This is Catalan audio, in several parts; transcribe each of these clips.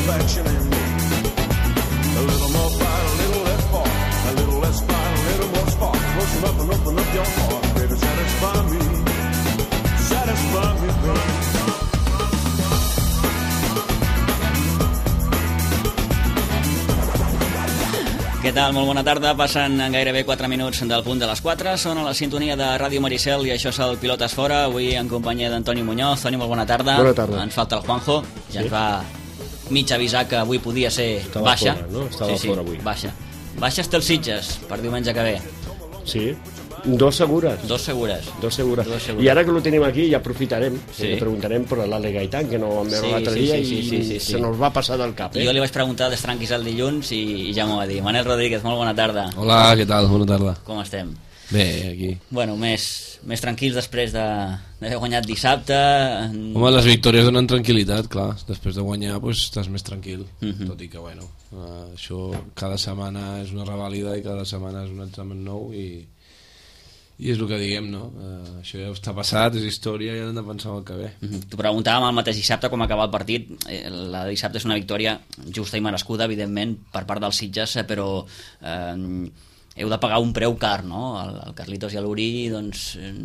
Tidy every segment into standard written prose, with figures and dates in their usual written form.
satisfaction in me. A little more fight, a little less fart. A little less fight, a little more spark. Close enough and open up your heart. Baby, satisfy me. Satisfy me, baby. Què tal? Molt bona tarda. Passen gairebé 4 minuts del punt de les 4. Són a la sintonia de Ràdio Maricel i això és el Pilotes Fora. Avui en companyia d'Antoni Muñoz. Toni, molt bona tarda. Bona tarda. Ens falta el Juanjo. Ja ens va mig avisar que avui podia ser Estava baixa. fora, no? Estava fora avui. Baixa. Baixes té els Sitges per diumenge que ve. Sí, dos segures. Dos segures. I ara que lo tenim aquí ja aprofitarem. Le preguntarem per l'Ale Gaitán, que no vam veure l'altre dia i se nos va passar del cap. Jo li vaig preguntar dels tranquis el dilluns i ja m'ho va dir. Manel Rodríguez, molt bona tarda. Hola, què tal? Bona tarda. Com estem? Bé, aquí. Bueno, més tranquils després d'haver guanyat dissabte. Home, les victòries donen tranquil·litat, clar. Després de guanyar, doncs, estàs més tranquil. Tot i que, bueno, això cada setmana és una revàlida i cada setmana és un examen nou i és el que diguem, no? Això ja està passat, és història i hem de pensar el que ve. T'ho preguntàvem el mateix dissabte com acaba el partit. La de dissabte és una victòria justa i merescuda, evidentment, per part dels Sitges, però heu de pagar un preu car, no? El Carlitos i l'Uri, doncs,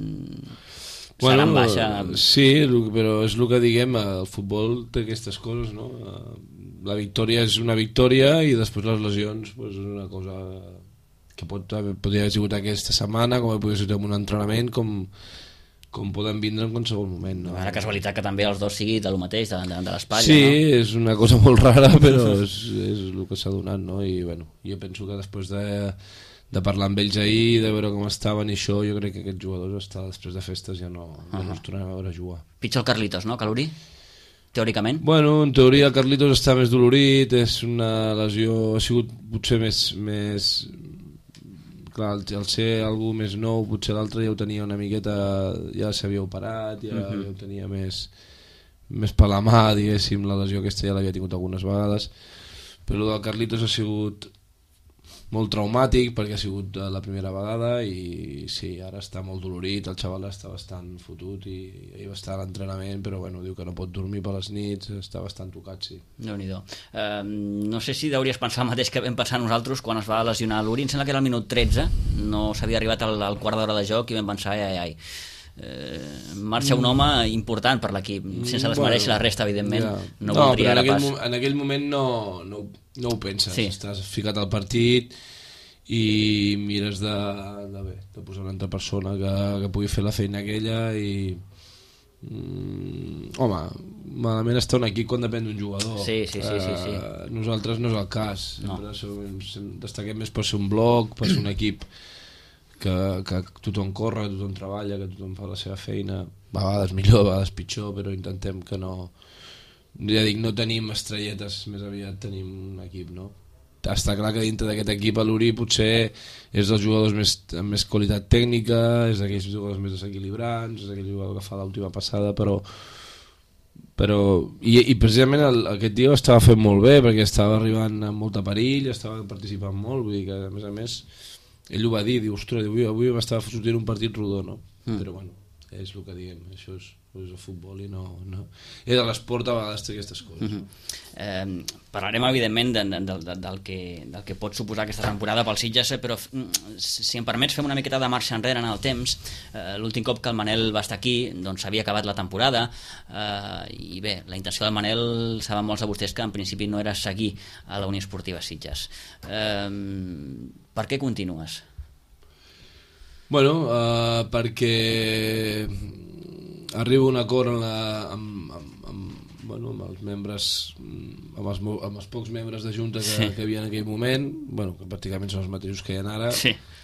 seran baixa. Sí, però és el que diguem, el futbol té aquestes coses, no? La victòria és una victòria i després les lesions doncs, és una cosa que podria haver sigut aquesta setmana, com podria ser un entrenament, com poden vindre en qualsevol moment, no? La casualitat que també els dos sigui del mateix, de l'espatlla, sí, no? Sí, és una cosa molt rara, però és el que s'ha donat, no? I bueno, jo penso que després de parlar amb ells ahir, de veure com estaven i això, jo crec que aquests jugadors hasta després de festes ja no els tornarem a veure jugar. Pitjor el Carlitos, no, que l'Uri? Teòricament? Bueno, en teoria el Carlitos està més dolorit, és una lesió, ha sigut potser més clar, al ser algú més nou, potser l'altre ja ho tenia una miqueta, ja s'havia operat, ja ho tenia més per la mà, diguéssim, la lesió aquesta ja l'havia tingut algunes vegades, però el del Carlitos ha sigut molt traumàtic perquè ha sigut la primera vegada i sí, ara està molt dolorit, el xaval està bastant fotut i ahir va estar a l'entrenament, però bueno, diu que no pot dormir per les nits, està bastant tocat, sí. Déu-n'hi-do. No sé si deuries pensar el mateix que vam pensar nosaltres quan es va lesionar l'Uri, em sembla que era el minut 13, no s'havia arribat al quart d'hora de joc i vam pensar, ai, marxa un home important per l'equip, sense desmereixer la resta, evidentment, no voldria ara pas. En aquell moment no ho penses, estàs ficat al partit i mires de posar una altra persona que pugui fer la feina aquella i home, malament està un equip quan depèn d'un jugador. Sí. Nosaltres no és el cas, destaquem més per ser un bloc, per ser un equip que tothom corre, que tothom treballa, que tothom fa la seva feina, a vegades millor, a vegades pitjor, però intentem que no, ja dic, no tenim estrelletes, més aviat tenim un equip, no? Està clar que dintre d'aquest equip l'Uri potser és dels jugadors amb més qualitat tècnica, és d'aquells jugadors més desequilibrants, és aquell jugador que fa l'última passada, però i precisament aquest dia ho estava fent molt bé perquè estava arribant amb molta perill, estava participant molt, vull dir que a més ell ho va dir, diu, ostres, avui m'estava sortint un partit rodó, no? Però bueno, és el que diguem, això és el futbol i no és a l'esport a vegades té aquestes coses. Parlarem evidentment del que pot suposar aquesta temporada pel Sitges, però si em permets fem una miqueta de marxa enrere en el temps. L'últim cop que el Manel va estar aquí doncs s'havia acabat la temporada i bé, la intenció del Manel, saben molts de vostès que en principi no era seguir a la Unió Esportiva Sitges. Per què continues? Bueno, perquè arriba un acord amb els membres, amb els pocs membres de junta que hi havia en aquell moment, que pràcticament són els mateixos que hi ha ara.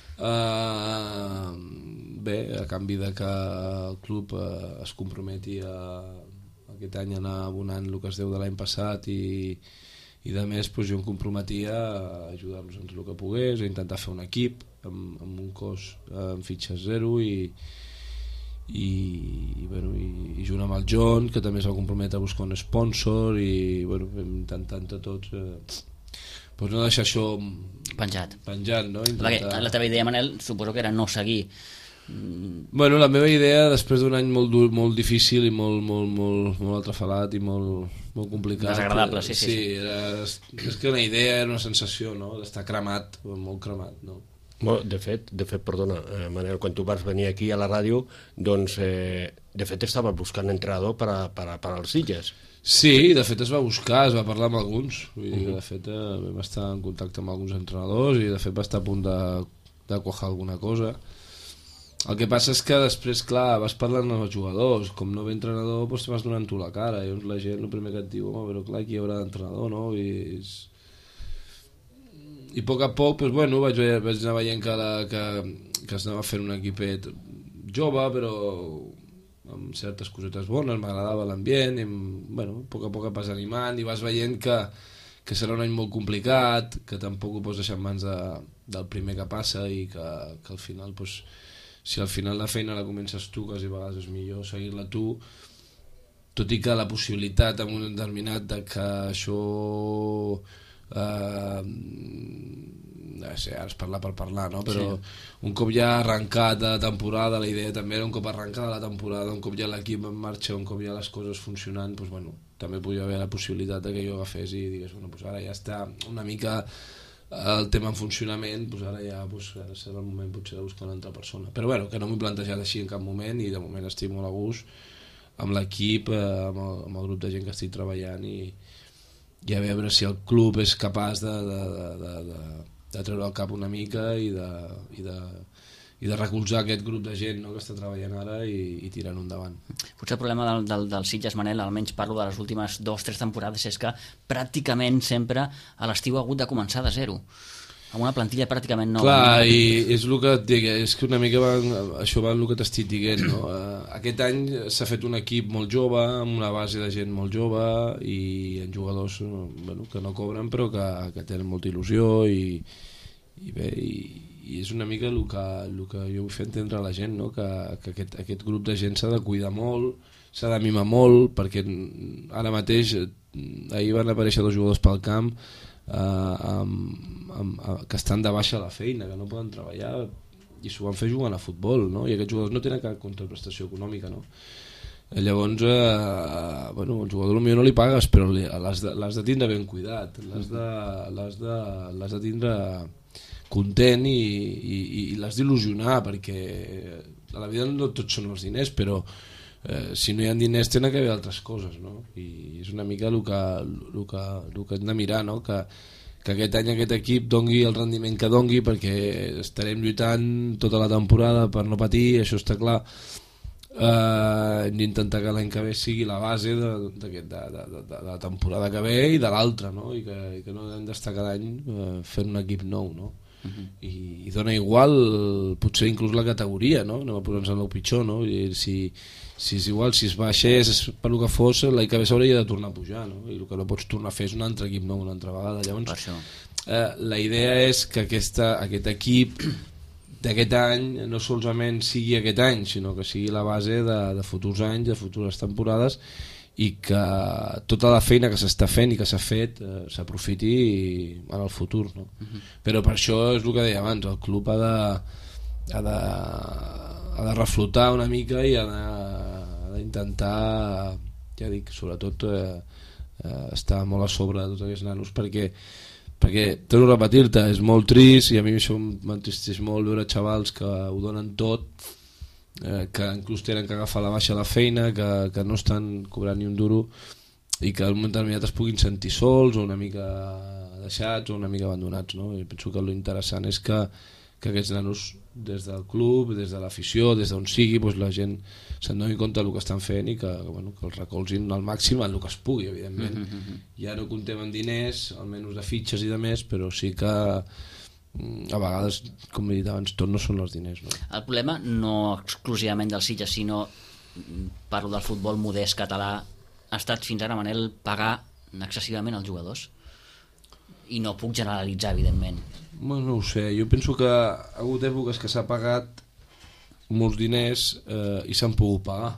Bé, a canvi de que el club es comprometi aquest any a anar abonant el que es deu de l'any passat i de més jo em comprometia a ajudar-los en tot el que pogués, a intentar fer un equip amb un cost amb fitxes zero i junt amb el John, que també es va comprometre a buscar un sponsor i vam intentar entre tots no deixar això penjat, no? Perquè la teva idea, Manel, suposo que era no seguir Bueno, la meva idea, després d'un any molt difícil i molt atrafalat i molt complicat... Desagradable, sí. És que una idea era una sensació, no?, d'estar cremat, molt cremat, no? De fet, perdona, Manel, quan tu vas venir aquí a la ràdio, doncs, de fet, estaves buscant entrenador per als Sitges. Sí, de fet es va buscar, es va parlar amb alguns. Vull dir, de fet, vam estar en contacte amb alguns entrenadors i de fet va estar a punt de quajar alguna cosa. El que passa és que després, clar, vas parlant amb els jugadors, com no ve entrenador, doncs vas donant tu la cara, i llavors la gent el primer que et diu, home, però clar, aquí hi haurà d'entrenador, no? I a poc, doncs, bueno, vaig anar veient que es anava fent un equipet jove, però amb certes cosetes bones, m'agradava l'ambient, i bueno, a poc et vas animant i vas veient que serà un any molt complicat, que tampoc ho pots deixar en mans del primer que passa i que al final, doncs, si al final la feina la comences tu, quasi a vegades és millor seguir-la tu, tot i que la possibilitat en un determinat de que això no sé, ara es parla per parlar, no? Però un cop ja arrencat la temporada, la idea també era un cop arrencada la temporada, un cop ja l'equip en marxa, un cop ja les coses funcionant, doncs, bueno, també podia haver la possibilitat de que jo agafés i digués, bueno, doncs ara ja està una mica el tema en funcionament, doncs ara ja ara serà el moment potser de buscar una altra persona, però bueno, que no m'he plantejat així en cap moment i de moment estic molt a gust amb l'equip, amb el grup de gent que estic treballant i a veure si el club és capaç de treure el cap una mica i de recolzar aquest grup de gent, no?, que està treballant ara i tirant endavant. Potser el problema del Sitges, Manel, almenys parlo de les últimes 2 o 3 temporades, és que pràcticament sempre a l'estiu ha hagut de començar de zero, amb una plantilla pràcticament nova. Clar, i és el que et dic, és que una mica això va el que t'estic dient, no? Aquest any s'ha fet un equip molt jove, amb una base de gent molt jove i en jugadors, bueno, que no cobren però que tenen molta il·lusió i bé, i és una mica el que jo vull fer entendre a la gent, no? Que aquest grup de gent s'ha de cuidar molt, s'ha de mimar molt, perquè ara mateix ahir van aparèixer 2 jugadors pel camp que estan de baixa a la feina, que no poden treballar i s'ho van fer jugant a futbol, no? I aquests jugadors no tenen cap contraprestació econòmica, no? Llavors bueno, el jugador potser no li pagues, però l'has de tindre ben cuidat, l'has de tindre content i l'has d'il·lusionar, perquè a la vida no tots són els diners, però si no hi ha diners tenen que haver altres coses, no? I és una mica el que hem de mirar, no? Que aquest any aquest equip dongui el rendiment que dongui, perquè estarem lluitant tota la temporada per no patir, això està clar. Hem d'intentar que l'any que ve sigui la base de la temporada que ve i de l'altra, no? I que no hem d'estar cada any fent un equip nou, no? I dona igual potser inclús la categoria, no? Anem a posar-nos en el pitjor, no? I si és igual, si es baixés per el que fos, l'any que ve s'hauria de tornar a pujar, no? I el que no pots tornar a fer és un altre equip nou una altra vegada. Llavors la idea és que aquest equip d'aquest any no solament sigui aquest any, sinó que sigui la base de futurs anys, de futures temporades, i que tota la feina que s'està fent i que s'ha fet s'aprofiti en el futur, no? Però per això és el que deia abans, el club ha de reflotar una mica i ha d'intentar, ja dic, sobretot estar molt a sobre de tots aquests nanos, perquè torno a repetir-te, és molt trist i a mi això m'entristeix molt veure xavals que ho donen tot, que inclús tenen que agafar la baixa a la feina, que no estan cobrant ni un duro i que en un moment determinat es puguin sentir sols o una mica deixats o una mica abandonats, no? I penso que l'interessant és que aquests nanos des del club, des de l'afició, des d'on sigui, doncs la gent se'n doni compte del que estan fent i que els recolzin al màxim en el que es pugui, evidentment. Ja no comptem amb diners, almenys de fitxes i de més, però sí que a vegades, com he dit abans, tot no són els diners, no? El problema no exclusivament del Sitges, sinó, parlo del futbol modest català, ha estat fins ara, Manel, pagar excessivament els jugadors, i no puc generalitzar, evidentment. Bueno, no ho sé, jo penso que ha hagut èpoques que s'ha pagat molts diners i s'han pogut pagar,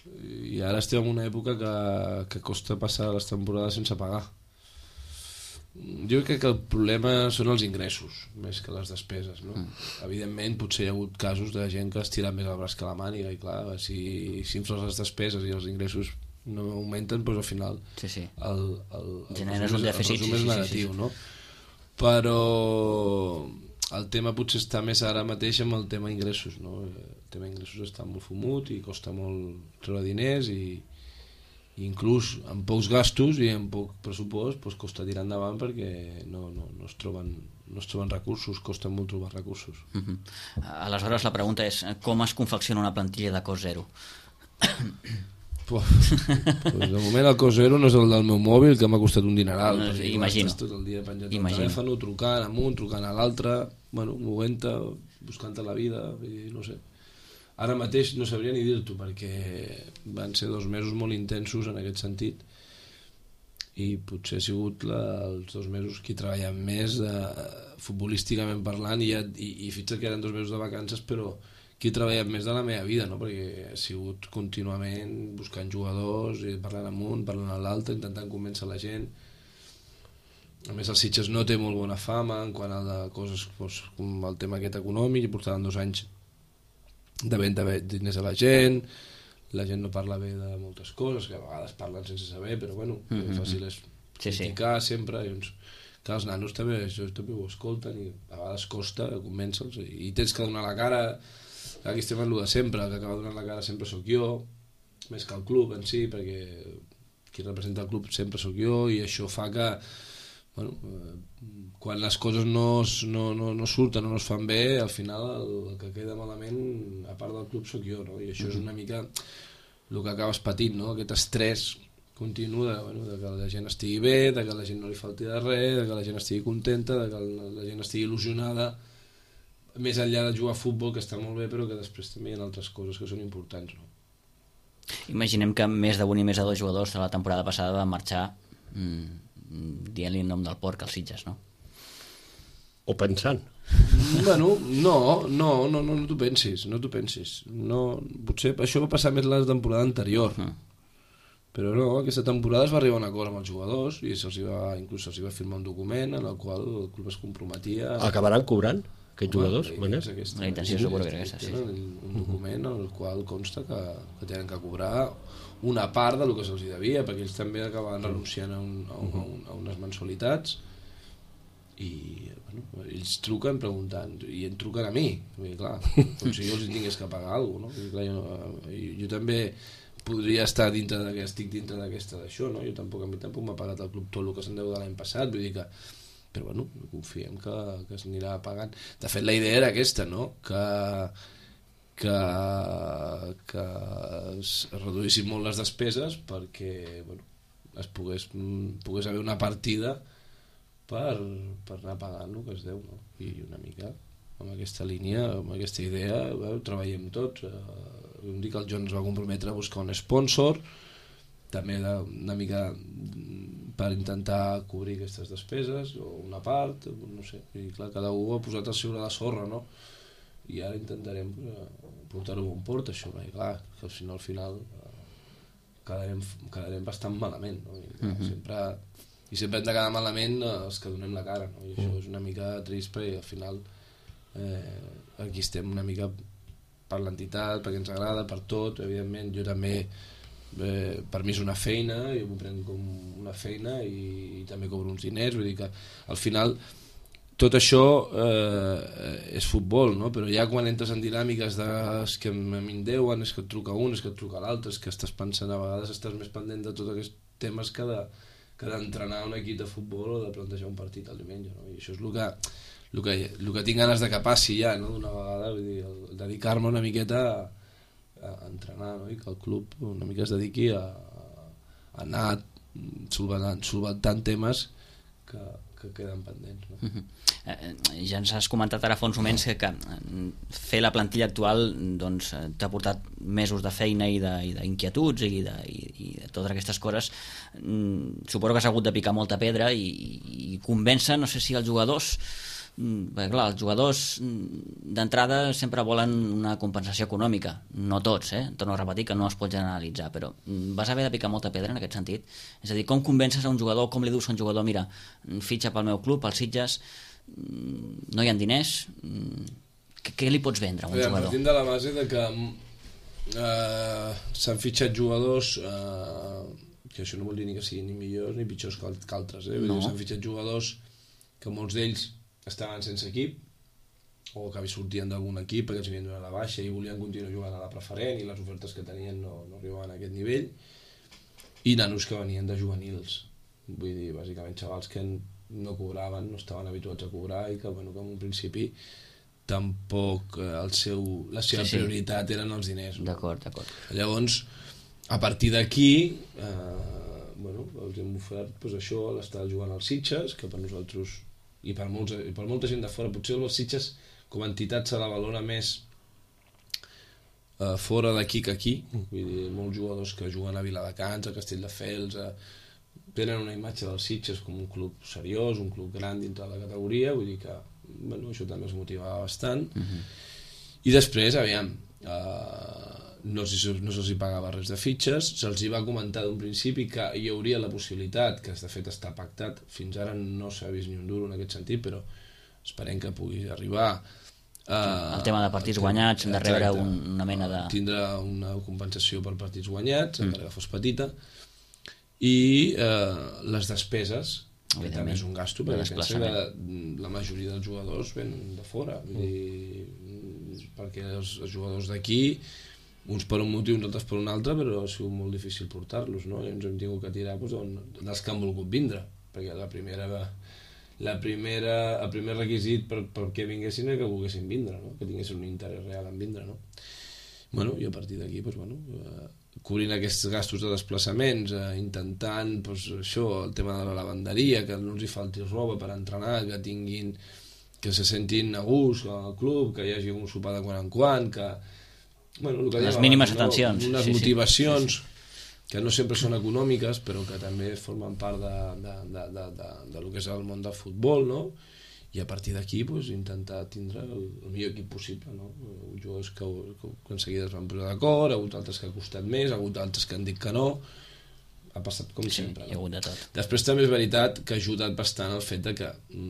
i ara estem en una època que costa passar les temporades sense pagar. Jo crec que el problema són els ingressos més que les despeses, no? Evidentment potser hi ha hagut casos de gent que ha estirat més el braç que la màniga i clar, si infles les despeses i els ingressos no augmenten, doncs al final generes un dèficit, el resum és negatiu, no? Però el tema potser està més ara mateix amb el tema ingressos, no? El tema ingressos està molt fumut i costa molt treure diners i inclús amb pocs gastos i amb poc pressupost doncs costa tirar endavant perquè no es troben recursos, costa molt trobar recursos. Aleshores la pregunta és com es confecciona una plantilla de cost zero? Pues de moment el cost zero no és el del meu mòbil, que m'ha costat un dineral, imagino. Estàs tot el dia penjat al telèfon, trucant amunt, trucant a l'altre, movent-te, buscant-te la vida, no sé. Ara mateix no sabria ni dir-t'ho perquè van ser 2 mesos molt intensos en aquest sentit i potser ha sigut els 2 mesos que he treballat més futbolísticament parlant i fins que eren 2 mesos de vacances, però que he treballat més de la meva vida, no? Perquè he sigut contínuament buscant jugadors i parlant amunt, parlant a l'altre, intentant convèncer la gent. A més el Sitges no té molt bona fama en quant a coses com el tema aquest econòmic, i portaven 2 anys de venda diners a la gent no parla bé de moltes coses, que a vegades parlen sense saber, però bueno, fàcil és criticar sempre, i que els nanos també ho escolten i a vegades costa convèncer-los i tens que donar la cara. Aquí estem en el de sempre, el que acaba donant la cara sempre sóc jo, més que el club en si, perquè qui representa el club sempre sóc jo i això fa que quan les coses no surten o no es fan bé, al final el que queda malament a part del club sóc jo, no? I això és una mica el que acabes patint, no? Aquest estrès continu de que la gent estigui bé, de que la gent no li falti de res, de que la gent estigui contenta, de que la gent estigui il·lusionada, més enllà de jugar a futbol, que està molt bé, però que després també hi ha altres coses que són importants, no? Imaginem que més d'un i més de 2 jugadors de la temporada passada van marxar dient-li el nom del porc als Sitges, no? O pensant. Bueno, no t'ho pensis, no, potser això va passar més la temporada anterior, però no, aquesta temporada es va arribar a un acord amb els jugadors i inclús se'ls va firmar un document en el qual el club es comprometia acabaran cobrant aquests jugadors? La intenció suposo que era aquesta, sí. Un document en el qual consta que tenen que cobrar una part del que se'ls devia, perquè ells també acabaven renunciant a unes mensualitats i ells truquen preguntant i em truquen a mi, clar, com si jo els tingués que pagar alguna cosa, no? Clar, jo també podria estar estic dintre d'aquesta d'això, no? A mi tampoc m'ha pagat el club tot el que se'n deu de l'any passat, vull dir que però confiem que s'anirà pagant. De fet la idea era aquesta, no? Que es reduïssin molt les despeses perquè es pogués haver una partida per anar pagant el que es deu, no? I una mica amb aquesta línia, amb aquesta idea treballem tots. Vam dir que el Joan es va comprometre a buscar un sponsor també una mica per intentar cobrir aquestes despeses o una part, no sé, i clar, cada un ha posat el seu gra de sorra, no? I ara intentarem portar-ho a bon port, això, i clar, que si no al final quedarem bastant malament, no? I sempre hem de quedar malament els que donem la cara, no? I això és una mica trist perquè al final aquí estem una mica per l'entitat, perquè ens agrada, per tot, evidentment, jo també per mi és una feina, jo m'ho prenc com una feina i també cobro uns diners, vull dir que al final tot això és futbol, no? Però ja quan entres en dinàmiques que a mi em deuen, és que et truca un, és que et truca l'altre, és que estàs pensant, a vegades estàs més pendent de tots aquests temes que d'entrenar un equip de futbol o de plantejar un partit el diumenge, no? I això és el que tinc ganes de que passi ja, no? D'una vegada, vull dir, dedicar-me una miqueta a entrenar, no? I que el club una mica es dediqui a anar solventant temes que queden pendents, no? Ja ens has comentat ara fa uns moments que fer la plantilla actual doncs, t'ha portat mesos de feina i d'inquietuds i de totes aquestes coses. Suposo que has hagut de picar molta pedra i convèncer, no sé si els jugadors Perquè, clar, els jugadors d'entrada sempre volen una compensació econòmica, no tots, torno a repetir que no es pot generalitzar, però vas haver de picar molta pedra en aquest sentit. És a dir, com convences a un jugador, com li dius a un jugador, mira, fitxa pel meu club, pel Sitges, no hi ha diners, què li pots vendre a un jugador? Partim de la base de que s'han fitxat jugadors que això no vol dir ni que siguin ni millors ni pitjors que altres, no. S'han fitxat jugadors que molts d'ells estaven sense equip o que sortien d'algun equip perquè els havien donat la baixa i volien continuar jugant a la preferent i les ofertes que tenien no arribaven a aquest nivell, i nanos que venien de juvenils, vull dir, bàsicament xavals que no cobraven, no estaven habituats a cobrar i que, bueno, que en un principi tampoc la seva prioritat eren els diners. D'acord. Llavors, a partir d'aquí, els hem ofert doncs, això, l'estar jugant als Sitges, que per nosaltres i per molta gent de fora, potser els Sitges com a entitat se la valora més fora d'aquí que aquí. Vull dir, molts jugadors que juguen a Viladecans, a Castelldefels, tenen una imatge dels Sitges com un club seriós, un club gran dintre de la categoria, vull dir que això també els motivava bastant. I després, aviam, no se'ls pagava res de fitxes, se'ls va comentar d'un principi que hi hauria la possibilitat, que de fet està pactat, fins ara no s'ha vist ni un duro en aquest sentit, però esperem que pugui arribar el tema de partits guanyats, de rebre una mena de... tindre una compensació per partits guanyats, encara que fos petita, i les despeses, que també és un gasto, perquè pensa que la majoria dels jugadors venen de fora, perquè els jugadors d'aquí, uns per un motiu, uns altres per un altre, però ha sigut molt difícil portar-los, no? I ens hem tingut que tirar dels que han volgut vindre, perquè el primer requisit perquè vinguessin era que volguessin vindre, no? Que tinguessin un interès real en vindre, no? I a partir d'aquí, cobrint aquests gastos de desplaçaments, intentant això, el tema de la lavanderia, que no els hi falti roba per entrenar, que se sentin a gust al club, que hi hagi un sopar de quan en quan, que les mínimes atencions, unes motivacions que no sempre són econòmiques, però que també formen part del que és el món del futbol, no? I a partir d'aquí intentar tindre el millor equip possible, no? Jugadors que en seguida es van posar d'acord, ha hagut altres que ha costat més, ha hagut altres que han dit que no, ha passat com sempre. Hi ha hagut de tot. Després també és veritat que ha ajudat bastant el fet de que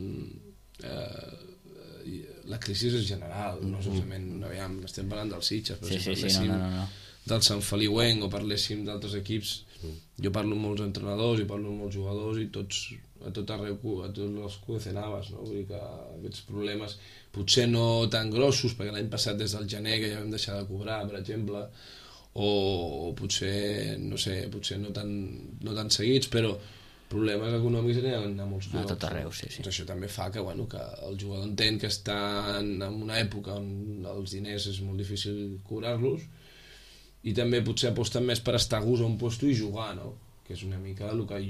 la crisi és general, no solament, estem parlant dels Sitges, però si parléssim del Sant Feliuenc o parléssim d'altres equips, jo parlo amb molts entrenadors i parlo amb molts jugadors i a tot arreu, a tots els coecenaves, no? Vull dir que aquests problemes potser no tan grossos, perquè l'any passat des del gener que ja vam deixar de cobrar, per exemple, o potser, no sé, potser no tan seguits, però problemes econòmics n'hi ha molts llocs. A tot arreu, sí. Doncs això també fa que el jugador entén que està en una època on els diners és molt difícil cobrar-los, i també potser aposten més per estar a gust a un lloc i jugar, no? Que és una mica el que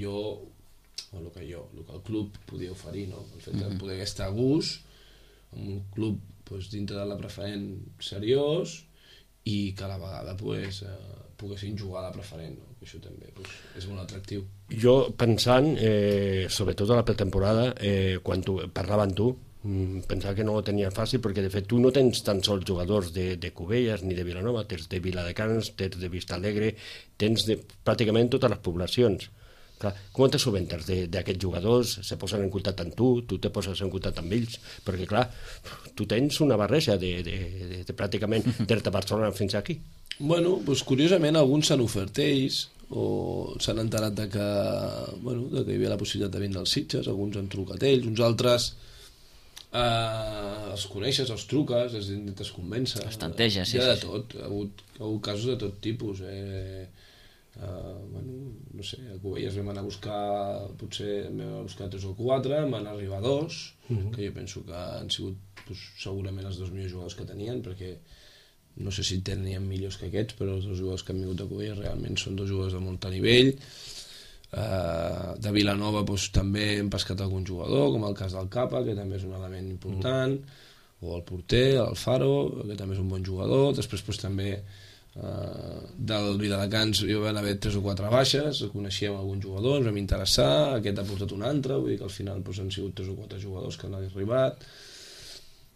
el club podia oferir, no? El fet de poder estar a gust en un club dintre de la preferent seriós i que a la vegada poguessin jugar a la preferent, no? Això també és molt atractiu. Jo pensant, sobretot a la pretemporada, quan parlava amb tu, pensava que no ho tenia fàcil, perquè de fet tu no tens tan sols jugadors de Cubelles ni de Vilanova, tens de Viladecans, tens de Vistalegre, tens de pràcticament totes les poblacions. Clar, com te solventes d'aquests jugadors? Se posen en contacte amb tu te poses en contacte amb ells, perquè clar, tu tens una barreja de pràcticament des de Barcelona fins aquí. Curiosament alguns s'han ofert ells o s'han enterat de que hi havia la possibilitat de vindre als Sitges, alguns han trucat ells, uns altres els coneixes, els truques, els intentes convèncer, els tanteges, hi ha de tot, ha hagut casos de tot tipus, no sé, a Cubelles vam anar a buscar, potser vam anar a buscar 3 o 4, van arribar 2, que jo penso que han sigut segurament els 2 millors jugadors que tenien, perquè no sé si tenien millors que aquests, però els 2 jugadors que han vingut a Cubelles realment són 2 jugadors de molt nivell. De Vilanova també hem pescat algun jugador, com el cas del Capa, que també és un element important, o el porter, l'Alfaro, que també és un bon jugador. Després també del Viladecans hi van haver 3 o 4 baixes, coneixíem algun jugador, ens vam interessar, aquest ha portat un altre, vull dir que al final han sigut 3 o 4 jugadors que han arribat.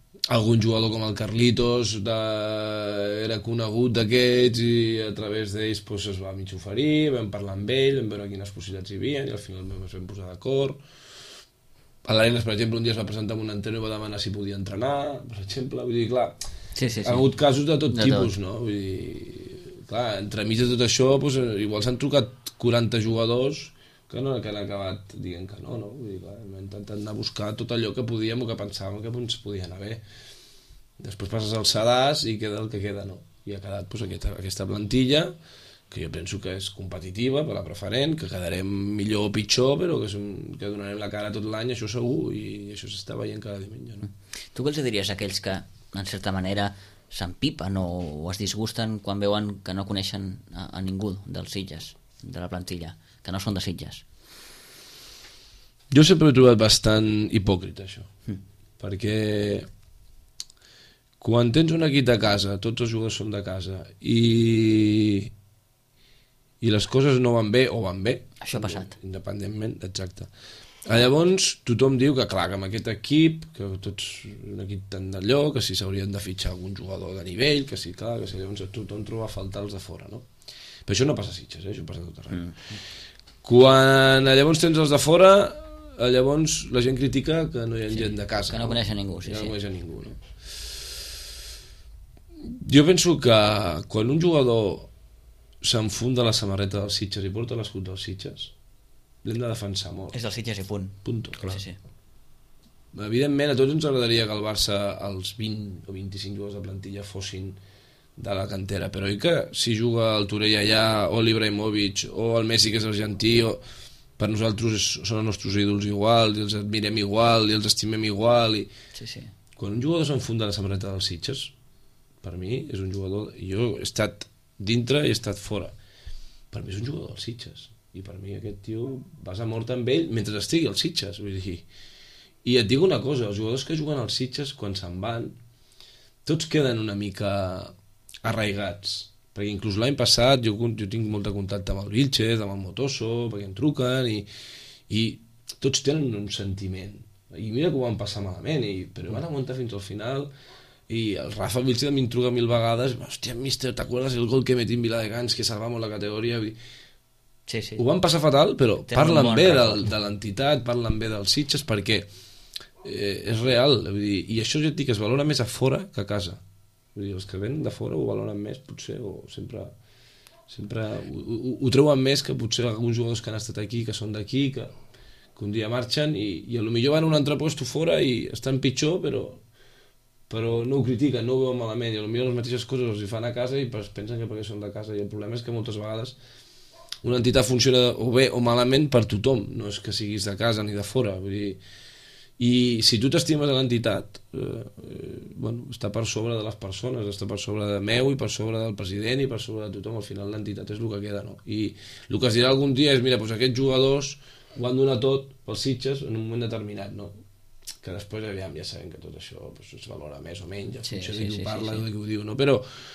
algun jugador com el Carlitos era conegut d'aquests i a través d'ells pues, es va mig oferir, vam parlar amb ell, vam veure quines possibilitats hi havia i al final ens vam posar d'acord. A l'Arenas, per exemple, un dia es va presentar amb un entreno i va demanar si podia entrenar, per exemple, vull dir, clar, sí. ha hagut casos de tot tipus, no? Vull dir, clar, entre mig de tot això, pues, igual s'han trucat 40 jugadors que han acabat dient que no? Vull dir, clar, hem intentat anar a buscar tot allò que podíem o que pensàvem que ens podia anar bé. Després passes al Sedàs i queda el que queda, no? I ha quedat pues, aquesta plantilla que jo penso que és competitiva per la preferent, que quedarem millor o pitjor, però que donarem la cara tot l'any, això segur, i això s'està veient cada diumenge. No? Tu què els diries a aquells que, en certa manera, s'empipen o es disgusten quan veuen que no coneixen a ningú dels Sitges, de la plantilla, que no són de Sitges? Jo sempre he trobat bastant hipòcrita, això. Perquè quan tens un equip de casa, tots els jugadors són de casa, i les coses no van bé o van bé, això ha passat independentment, exacte. Llavors tothom diu que clar, que amb aquest equip, que tots un equip tan d'allò, que si s'haurien de fitxar algun jugador de nivell, que si clar, que si llavors tothom troba a faltar els de fora, no? Però això no passa a Sitges, això passa a tot arreu. Quan llavors tens els de fora, llavors la gent critica que no hi ha gent de casa, que no coneix a ningú, no coneix a ningú, no? Jo penso que quan un jugador s'enfunda la samarreta dels Sitges i porta l'escut dels Sitges, l'hem de defensar molt. És del Sitges i punt. Punto. Sí. Evidentment a tots ens agradaria que el Barça els 20 o 25 jugadors de plantilla fossin de la cantera, però i que si juga el Torell allà o l'Ibrahimovic o el Messi que és argentí, per nosaltres són els nostres ídols igual, i els admirem igual i els estimem igual sí. Quan un jugador s'enfunda la samarreta dels Sitges, per mi és un jugador, jo he estat dintre i he estat fora, per mi és un jugador dels Sitges i per mi aquest tio vas a mort amb ell mentre estigui als Sitges, vull dir. I et dic una cosa, els jugadors que juguen als Sitges quan se'n van tots queden una mica arraigats, perquè inclús l'any passat jo tinc molt de contacte amb el Vilches, amb el Motoso, perquè em truquen i tots tenen un sentiment i mira que ho van passar malament però van aguantar fins al final. Y el Rafa Vilches también truca 1000 vegades, hòstia, mister, ¿te acuerdas el gol que metí en Viladecans, que salvamos la categoria? Sí. Ho van passar fatal, però parlen bé de l'entitat, parlen bé dels Sitges, perquè és real, vull dir, i això jo et dic, es valora més a fora que a casa. Vull dir, els que venen de fora ho valoren més, potser, o sempre ho treuen més que potser alguns jugadors que han estat aquí, que són d'aquí, que un dia marxen i potser van a un altre lloc fora i estan pitjor, però no ho critiquen, no ho veuen malament, i potser les mateixes coses els hi fan a casa i pensen que perquè són de casa, i el problema és que moltes vegades una entitat funciona o bé o malament per tothom, no és que siguis de casa ni de fora, vull dir, i si tu t'estimes a l'entitat està per sobre de les persones, està per sobre de meu i per sobre del president i per sobre de tothom, al final l'entitat és el que queda, no? I el que es dirà algun dia és, mira, doncs aquests jugadors ho han donat tot pels Sitges en un moment determinat, no? Que després aviam ja sabem que tot això es valora més o menys, en funció de qui ho parla i de qui ho diu, no? Però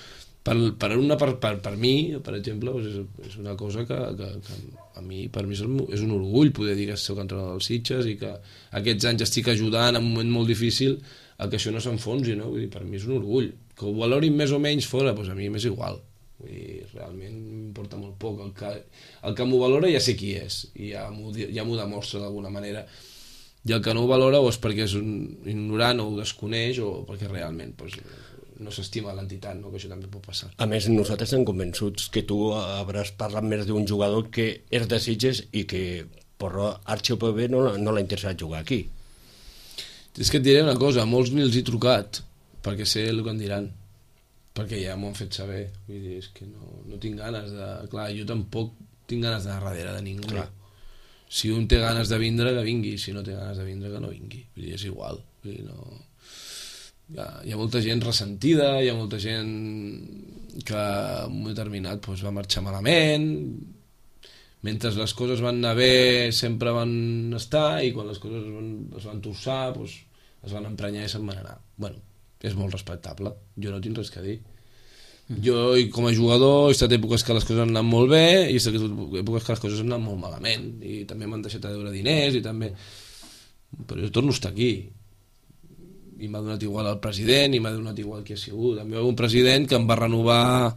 per mi, per exemple, és una cosa que a mi, per mi és un orgull poder dir que soc entrenador dels Sitges i que aquests anys estic ajudant en un moment molt difícil a que això no s'enfonsi, no? Vull dir, per mi és un orgull. Que ho valorin més o menys fora, doncs a mi m'és igual. Vull dir, realment m'importa molt poc. El que m'ho valora ja sé qui és i ja m'ho demostra d'alguna manera. I el que no ho valora o és perquè és un ignorant o ho desconeix o perquè realment no s'estima l'entitat, no? Que això també pot passar. A més, nosaltres estem convençuts que tu hauràs parlat més d'un jugador que és de Sitges i que per Arxi o PB no l'ha interessat jugar aquí. És que et diré una cosa, a molts ni els he trucat perquè sé el que em diran, perquè ja m'ho han fet saber, vull dir, és que no tinc ganes de... Clar, jo tampoc tinc ganes d'anar darrere de ningú. Clar. Si un té ganes de vindre, que vingui, si no té ganes de vindre, que no vingui, vull dir, és igual, vull dir, no... Hi ha molta gent ressentida, hi ha molta gent que en un determinat va marxar malament, mentre les coses van anar bé sempre van estar i quan les coses es van torçar es van emprenyar i se'n van anar. Bueno, és molt respectable, jo no tinc res que dir. Jo com a jugador he estat èpoques que les coses han anat molt bé i he estat èpoques que les coses han anat molt malament i també m'han deixat de deure diners i també... però jo torno a estar aquí i m'ha donat igual el president i m'ha donat igual qui ha sigut. També hi ha un president que em va renovar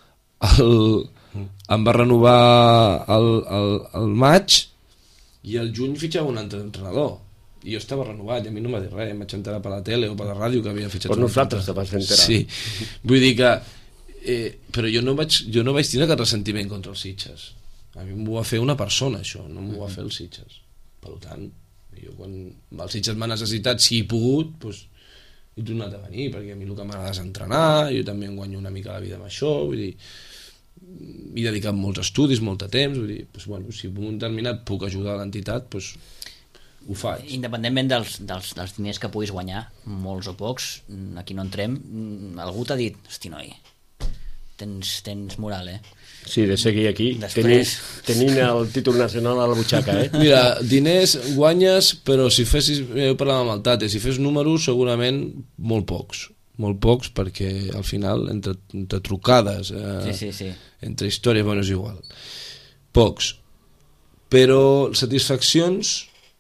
el maig i al juny fitxava un altre entrenador i jo estava renovat i a mi no m'ha dit res, em vaig enterar per la tele o per la ràdio que havia fitxat per nosaltres te vas enterar. Sí, vull dir que però jo no vaig tenir cap ressentiment contra els Sitges. A mi m'ho va fer una persona això, no m'ho va fer els Sitges. Per tant, jo quan els Sitges m'ha necessitat, si he pogut, doncs he tornat a venir, perquè a mi el que m'agrada és entrenar, jo també em guanyo una mica la vida amb això, vull dir, he dedicat molts estudis, molt de temps, vull dir, doncs, bueno, si en un moment determinat puc ajudar a l'entitat, doncs ho faig. Independentment dels diners que puguis guanyar, molts o pocs, aquí no entrem, algú t'ha dit, hosti noi, tens moral, Sí, de seguir aquí, tenint el títol nacional a la butxaca, Mira, diners guanyes, però si fessis, jo parlava amb el Tate, si fes números segurament molt pocs, perquè al final entre trucades, sí. entre històries, bueno, és igual, pocs, però satisfaccions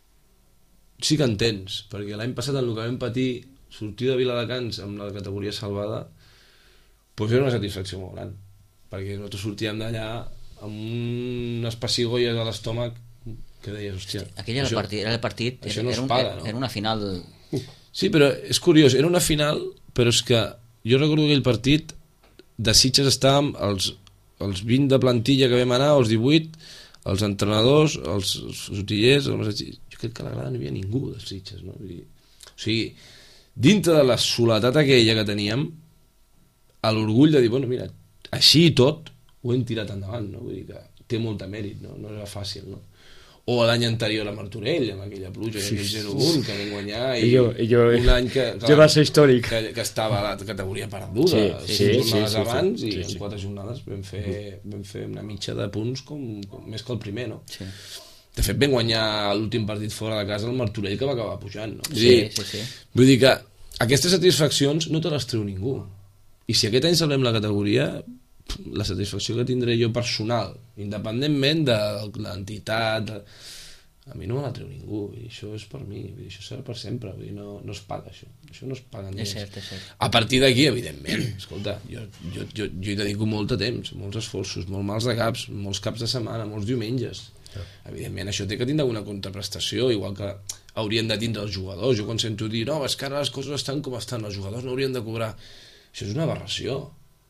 sí que en tens, perquè l'any passat en el que vam patir sortir de Viladecans amb la categoria salvada, doncs era una satisfacció molt gran, perquè nosaltres sortíem d'allà amb unes pessigolles a l'estómac que deies, hòstia... Aquell era el partit, això no es paga, no? Era una final... Sí, però és curiós, era una final, però és que jo recordo aquell partit de Sitges estàvem els 20 de plantilla que vam anar, els 18, els entrenadors, els utillers, jo crec que a la grada no hi havia ningú dels Sitges, no? O sigui, dintre de la soledat aquella que teníem, l'orgull de dir, bueno, mira, així i tot ho hem tirat endavant, no? Vull dir que té molt de mèrit, no era fàcil, no? O l'any anterior a Martorell, amb aquella pluja i aquell 0-1 que vam guanyar i un any que va ser històric, que estava a la categoria perduda, jornades abans i en 4 jornades vam fer una mitja de punts com més que el primer, no? Sí. De fet vam guanyar l'últim partit fora de casa el Martorell que va acabar pujant, no? Sí. Vull dir que aquestes satisfaccions no te les treu ningú, i si aquest any salvem la categoria, la satisfacció que tindré jo personal, independentment de l'entitat, a mi no me la treu ningú, i això és per mi, això serà per sempre, no es paga això no es paga és cert. A partir d'aquí, evidentment, escolta, jo hi dedico molt de temps, molts esforços, molts mals de caps, molts caps de setmana, molts diumenges, evidentment això té que tindre una contraprestació, igual que haurien de tindre els jugadors. Jo quan sento dir, no, és que ara les coses estan com estan, els jugadors no haurien de cobrar, això és una aberració.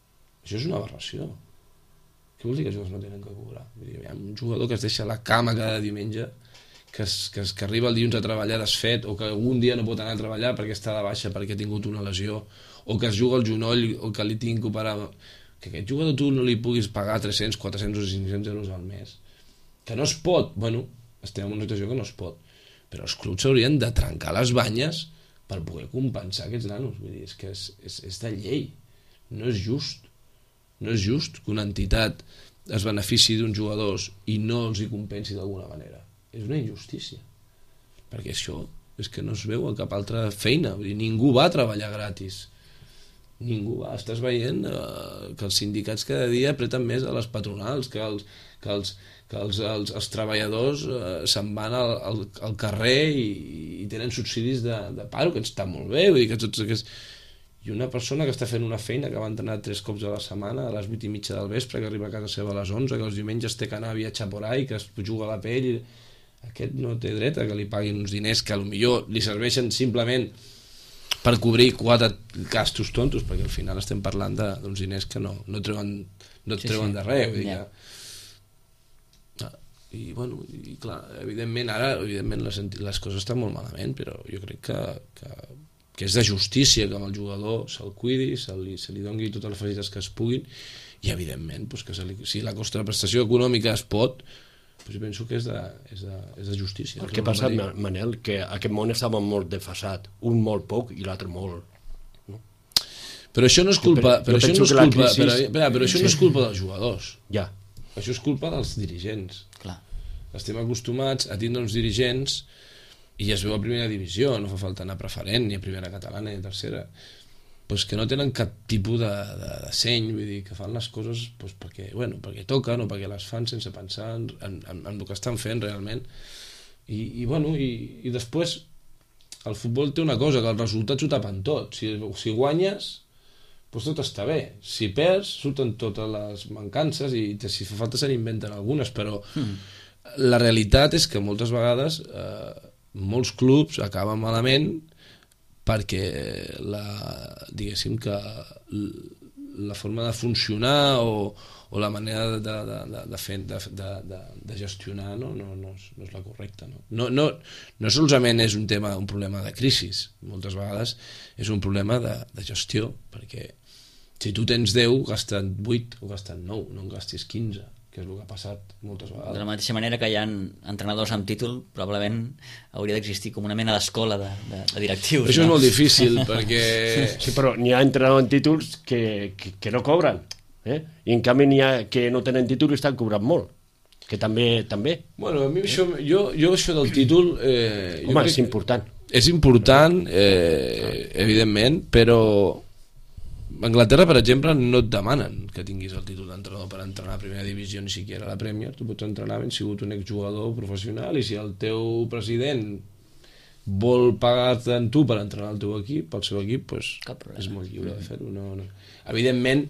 Què vol dir que els jugadors no tenen que cobrar? Vull dir, hi ha un jugador que es deixa la cama cada diumenge, que arriba el dilluns a treballar desfet, o que algun dia no pot anar a treballar perquè està de baixa, perquè ha tingut una lesió, o que es juga el genoll o que li tinguin que operar, que aquest jugador tu no li puguis pagar 300, 400 o 500 euros al mes, que no es pot. Bueno, estem en una situació que no es pot, però els clubs haurien de trencar les banyes per poder compensar aquests nanos. Vull dir, és que és de llei, no és just que una entitat es benefici d'uns jugadors i no els hi compensi d'alguna manera. És una injustícia, perquè això és que no es veu a cap altra feina. Vull dir, ningú va a treballar gratis, ningú va. Estàs veient que els sindicats cada dia apreten més a les patronals, que els treballadors se'n van al carrer i tenen subsidis de paro, que està molt bé. Vull dir que tots aquests... I una persona que està fent una feina que va entrenar 3 cops a la setmana, a les 8:30 del vespre, que arriba a casa seva a les 11, que els diumenges té que anar a viatjar por ahí, que es juga a la pell, aquest no té dret a que li paguin uns diners que potser li serveixen simplement per cobrir 4 gastos tontos, perquè al final estem parlant d'uns diners que no treuen de res. Vull dir que... I bueno, i clar, evidentment ara les coses estan molt malament, però jo crec que és de justícia que amb el jugador se'l cuidi, se li doni totes les facilitats que es puguin, i evidentment que si la contraprestació econòmica es pot, jo penso que és de justícia. El que passa, Manel, que aquest món estava molt desfasat, un molt poc i l'altre molt, no? Però això no és culpa però això no és culpa dels jugadors, ja. Això és culpa dels dirigents. Clar. Estem acostumats a tindre uns dirigents i es veu a primera divisió, no fa falta anar a preferent, ni a primera catalana ni a tercera, pues que no tenen cap tipus de seny, vull dir, que fan les coses pues perquè toquen o perquè les fan sense pensar en el que estan fent realment, i després el futbol té una cosa, que els resultats ho tapen tot. Si guanyes, doncs tot està bé. Si perds, surten totes les mancances i si fa falta se n'inventen algunes, però la realitat és que moltes vegades molts clubs acaben malament perquè diguéssim que la forma de funcionar o la manera de gestionar no és la correcta. No solament és un problema de crisi, moltes vegades és un problema de gestió, perquè si tu tens 10, gasten 8 o gasten 9, no en gastis 15, que és el que ha passat moltes vegades. De la mateixa manera que hi ha entrenadors amb títol, probablement hauria d'existir com una mena d'escola de directius. Això és molt difícil, perquè... Sí, però n'hi ha entrenadors amb títols que no cobren, i en canvi n'hi ha que no tenen títol i estan cobrant molt, que també. Bueno, a mi jo això del títol... Home, és important. És important, evidentment, però... A Anglaterra, per exemple, no et demanen que tinguis el títol d'entrenador per entrenar a primera divisió, ni siquiera a la Premier. Tu pots entrenar havent sigut un exjugador professional, i si el teu president vol pagar-te en tu per entrenar el teu equip, pel seu equip, doncs és molt lliure de fer-ho. No. Evidentment,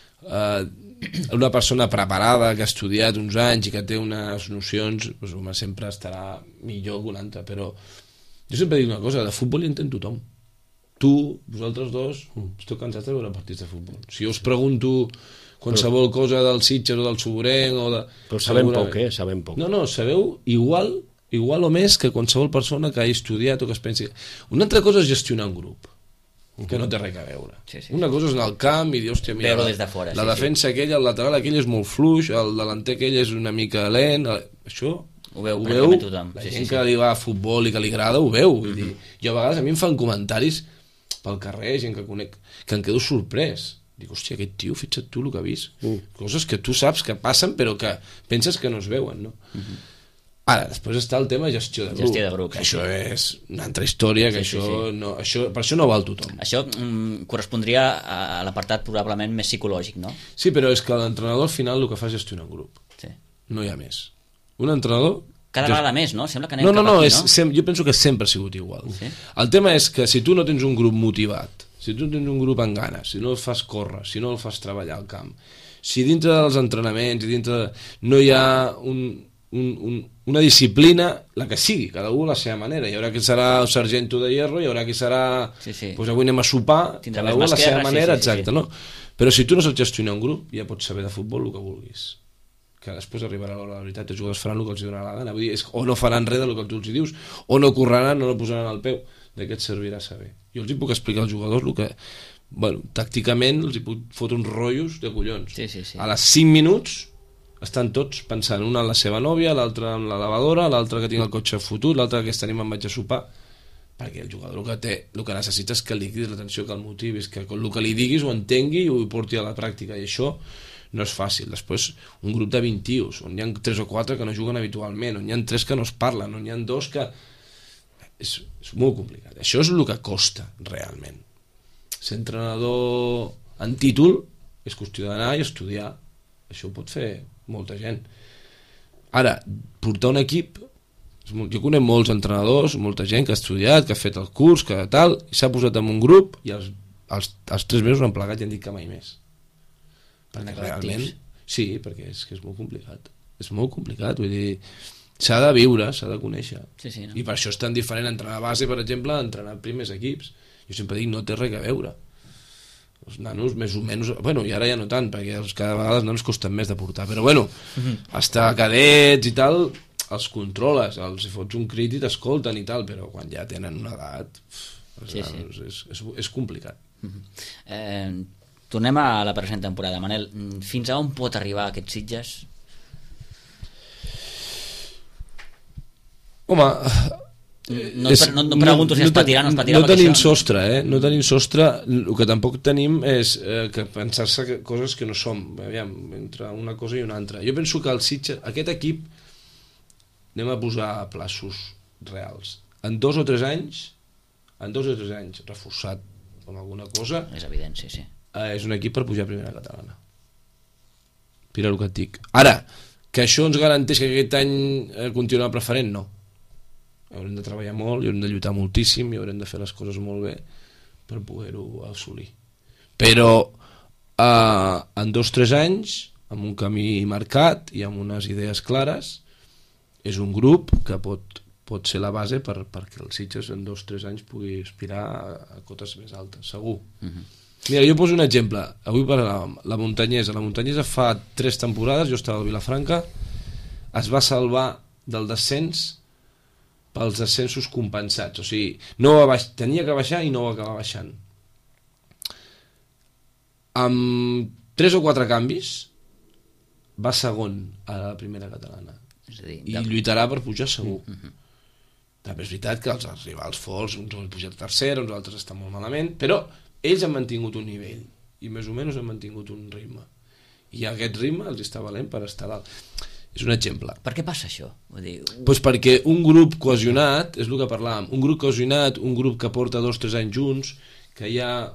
una persona preparada, que ha estudiat uns anys i que té unes nocions, doncs, home, sempre estarà millor que un altre, però jo sempre dic una cosa, de futbol hi entén tothom. Tu, vosaltres dos, esteu cansats de veure partits de futbol. Si jo us pregunto qualsevol cosa del Sitges o del Soborenc o de... Però sabem poc, sabem poc. No, sabeu igual o més que qualsevol persona que hagi estudiat o que es pensi... Una altra cosa és gestionar un grup, que no té res a veure. Sí. Una cosa és anar al camp i dir, hòstia, mira, veure des de fora, la defensa aquella, el lateral aquell és molt fluix, el delanter aquell és una mica lent, això... Ho veu tothom. La gent que li va a futbol i que li agrada ho veu. Vull dir, jo a vegades a mi em fan comentaris pel carrer, gent que conec, que em quedo sorprès. Dic, hòstia, aquest tio, fixa't tu el que ha vist. Coses que tu saps que passen però que penses que no es veuen, no? Ara, després està el tema gestió de grup, que això és una altra història, que per això no val tothom. Això correspondria a l'apartat probablement més psicològic, no? Sí, però és que l'entrenador al final el que fa és gestionar un grup. Sí. No hi ha més. Un entrenador... Cada vegada més, no? Sembla que anem cap aquí, no? Jo penso que sempre ha sigut igual. Sí? El tema és que si tu no tens un grup motivat, si tu tens un grup amb ganes, si no el fas córrer, si no el fas treballar al camp, si dintre dels entrenaments i dintre no hi ha una disciplina, la que sigui, cada un a la seva manera. Hi haurà qui serà el sargento de hierro, hi haurà qui serà... Pues avui anem a sopar, cada un a la seva manera, exacte, no? Però si tu no saps gestionar un grup, ja pots saber de futbol el que vulguis, que després arribarà l'hora de la veritat, els jugadors faran el que els donarà la gana, vull dir, o no faran res del que tu els dius, o no correran, o no posaran el peu. D'aquest servirà saber. Jo els hi puc explicar als jugadors el que, bueno, tàcticament els hi puc fotre uns rotllos de collons. Sí. A les 5 minuts estan tots pensant, una en la seva nòvia, l'altra en la lavadora, l'altre que tinc el cotxe fotut, l'altre que aquesta nit me'n vaig a sopar, perquè el jugador el que necessita és que li cridis l'atenció, que el motivis, que el que li diguis ho entengui i ho porti a la pràctica, i això no és fàcil. Després, un grup de 20 tios, on hi ha 3 o 4 que no juguen habitualment, on hi ha 3 que no es parlen, on hi ha 2 que... És molt complicat. Això és el que costa, realment. Ser entrenador en títol és qüestió d'anar i estudiar. Això ho pot fer molta gent. Ara, portar un equip... Jo conec molts entrenadors, molta gent que ha estudiat, que ha fet el curs, que tal, i s'ha posat en un grup i els 3 mesos han plegat i han dit que mai més. Perquè realment... Sí, perquè és que és molt complicat. És molt complicat, vull dir... S'ha de viure, s'ha de conèixer. Sí, no? I per això és tan diferent entrenar a base, per exemple, entrenar primers equips. Jo sempre dic, no té res a veure. Els nanos, més o menys... Bueno, i ara ja no tant, perquè cada vegada els nanos costen més de portar. Però bueno, hasta cadets i tal, els controles, els fots un crit i t'escolten i tal, però quan ja tenen una edat... És complicat. Tornem a la present temporada. Manel, fins a on pot arribar aquest Sitges? Home, no pregunto si es patirà o no es patirà. No tenim sostre, no tenim sostre. El que tampoc tenim és que pensar-se coses que no som. Aviam, entre una cosa i una altra. Jo penso que el Sitges, aquest equip, anem a posar plaços reals. En 2 o 3 anys, reforçat amb alguna cosa, és evident, sí. És un equip per pujar a primera catalana. Mira el que et dic. Ara, que això ens garanteix que aquest any continuarà preferent, no. haurem de treballar molt i haurem de lluitar moltíssim i haurem de fer les coses molt bé per poder-ho assolir. Però en 2 o 3 anys, amb un camí marcat i amb unes idees clares, és un grup que pot ser la base perquè el Sitges en 2 o 3 anys pugui aspirar a cotes més altes, segur. Mira, jo poso un exemple. Avui parlàvem, la Muntanyesa fa 3 temporades, jo estava a Vilafranca, es va salvar del descens pels descensos compensats, o sigui, tenia que baixar i no va acabar baixant. Amb 3 o 4 canvis va segon a la primera catalana. És a dir, I lluitarà per pujar segur. També és veritat que els rivals forts, uns han pujat a tercera, uns altres estan molt malament, però ells han mantingut un nivell i més o menys han mantingut un ritme. I aquest ritme els està valent per estar dalt. És un exemple. Per què passa això? Vull dir... Pues perquè un grup cohesionat, és el que parlàvem, un grup cohesionat, un grup que porta 2 o 3 anys junts, que hi ha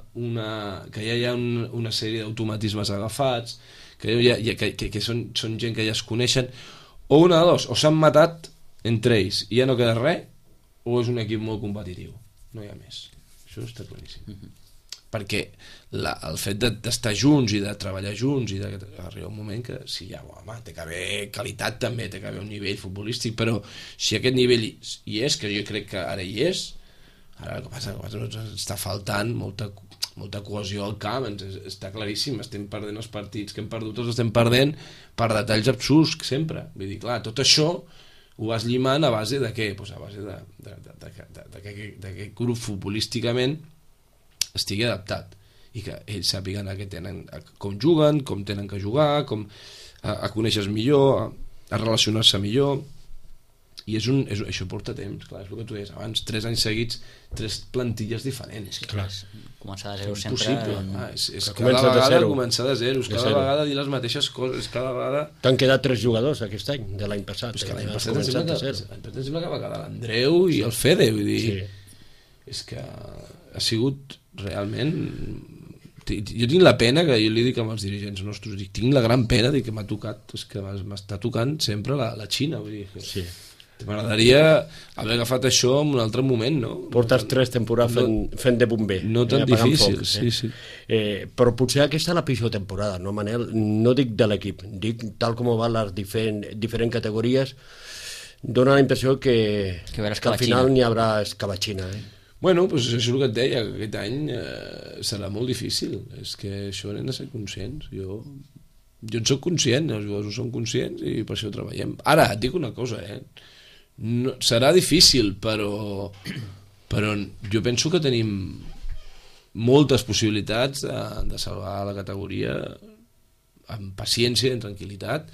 una sèrie d'automatismes agafats, que són gent que ja es coneixen, o una de dos, o s'han matat entre ells i ja no queda res, o és un equip molt competitiu. No hi ha més. Això està claríssim. Perquè el fet d'estar junts i de treballar junts i arriba un moment que sí, ja, home, té que haver qualitat també, té que haver un nivell futbolístic, però si aquest nivell hi és, que jo crec que ara hi és, ara el que passa ens està faltant molta cohesió al camp, està claríssim, estem perdent els partits que hem perdut, els estem perdent per detalls absurds sempre. Vull dir, clar, tot això ho vas llimant a base de què? Pues a base que aquest grup futbolísticament estigui adaptat i que ells sàpiguen com juguen, com tenen que jugar, com a conèixer millor, a relacionar-se millor, i això porta temps, clar, és el que tu deies abans, 3 anys seguits, 3 plantilles diferents. Clar, començar de zero sempre... Impossible, és cada vegada començar de zero, cada vegada dir les mateixes coses, cada vegada... T'han quedat 3 jugadors aquest any, de l'any passat. Però és que l'any passat em sembla que va quedar l'Andreu i el Fede, vull dir... És que ha sigut realment... Jo tinc la pena, que jo li dic amb els dirigents nostres, tinc la gran pena que m'ha tocat, és que m'està tocant sempre la Xina, vull dir... Sí. M'agradaria haver agafat això en un altre moment, no? Portes 3 temporades fent de bomber. No tan difícil, sí. Però potser aquesta és la pitjor temporada, no, Manel? No dic de l'equip, dic tal com van les diferents categories, dona la impressió que al final n'hi haurà escabatxina. Bueno, pues això és el que et deia, que aquest any serà molt difícil. És que això n'hem de ser conscients. Jo en soc conscient, els jugadors ho són conscients i per això treballem. Ara, et dic una cosa, no, serà difícil, però jo penso que tenim moltes possibilitats de salvar la categoria amb paciència i amb tranquil·litat.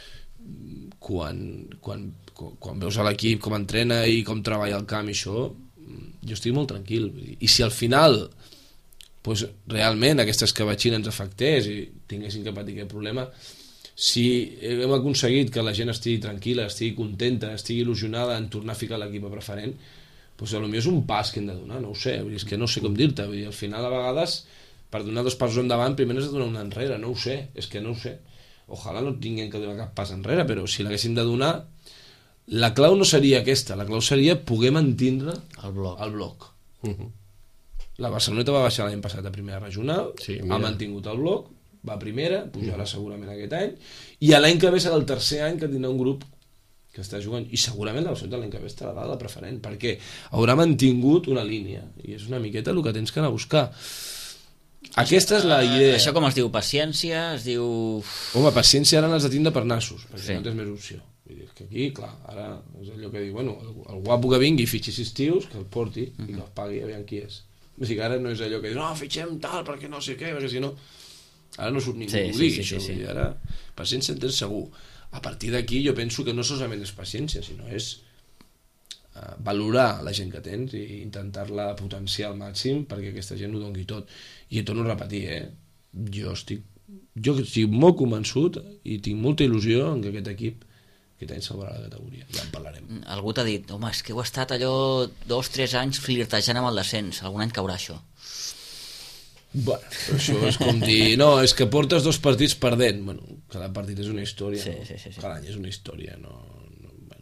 Quan veus a l'equip com entrena i com treballa al camp i això, jo estic molt tranquil. I si al final pues, realment aquesta escabatxina ens afectés i tinguéssim que patir aquest problema, si hem aconseguit que la gent estigui tranquil·la, estigui contenta, estigui il·lusionada en tornar a ficar l'equip a preferent, doncs potser és un pas que hem de donar, no ho sé, és que no sé com dir-te, al final a vegades per donar 2 passos endavant primer has de donar un enrere, no ho sé, és que no ho sé, ojalà no tinguem que donar cap pas enrere, però si l'haguéssim de donar, la clau no seria aquesta, la clau seria poder mantindre el bloc. La Barceloneta va baixar l'any passat a primera regional, ha mantingut el bloc, va a primera, pujarà segurament aquest any, i l'any que ve serà el tercer any que tindrà un grup que està jugant, i segurament la Barcelona l'any que ve estarà dalt de preferent, perquè haurà mantingut una línia, i és una miqueta el que tens que anar a buscar. Aquesta és la idea. Això com es diu? Paciència? Es diu... Home, paciència ara n'has de tindre per nassos, perquè no tens més opció. Vull dir que aquí, clar, ara és allò que diu, bueno, el guapo que vingui i fitxi 6 tios, que el porti i que el pagui, aviam qui és. O sigui, ara no és allò que diu, no, fitxem tal, perquè no sé què, perquè si no... Ara no surt ningú que ho digui, això. Ara, paciència en tens segur. A partir d'aquí jo penso que no solament és paciència, sinó és valorar la gent que tens i intentar-la potenciar al màxim perquè aquesta gent ho doni tot. I et torno a repetir, jo estic molt convençut i tinc molta il·lusió en que aquest equip aquest any salvarà la categoria, ja en parlarem. Algú t'ha dit, home, és que heu estat allò 2-3 anys flirtejant amb el descens, algun any caurà això. Bueno, això és com dir, no, és que portes 2 partits perdent. Bueno, cada partit és una història, sí. Cada any és una història,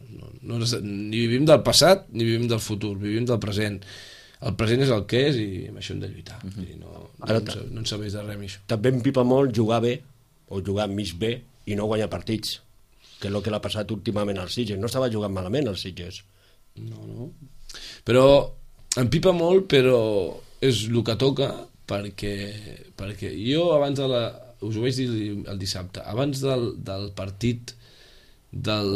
ni vivim del passat ni vivim del futur, vivim del present. El present és el que és i amb això hem de lluitar. No ens serveix de res això. També em pipa molt jugar bé o jugar mig bé i no guanyar partits, que és el que l'ha passat últimament als Sitges. No estava jugant malament als Sitges. No. Però em pipa molt, però és el que toca, perquè jo abans de us ho vaig dir el dissabte, abans del partit del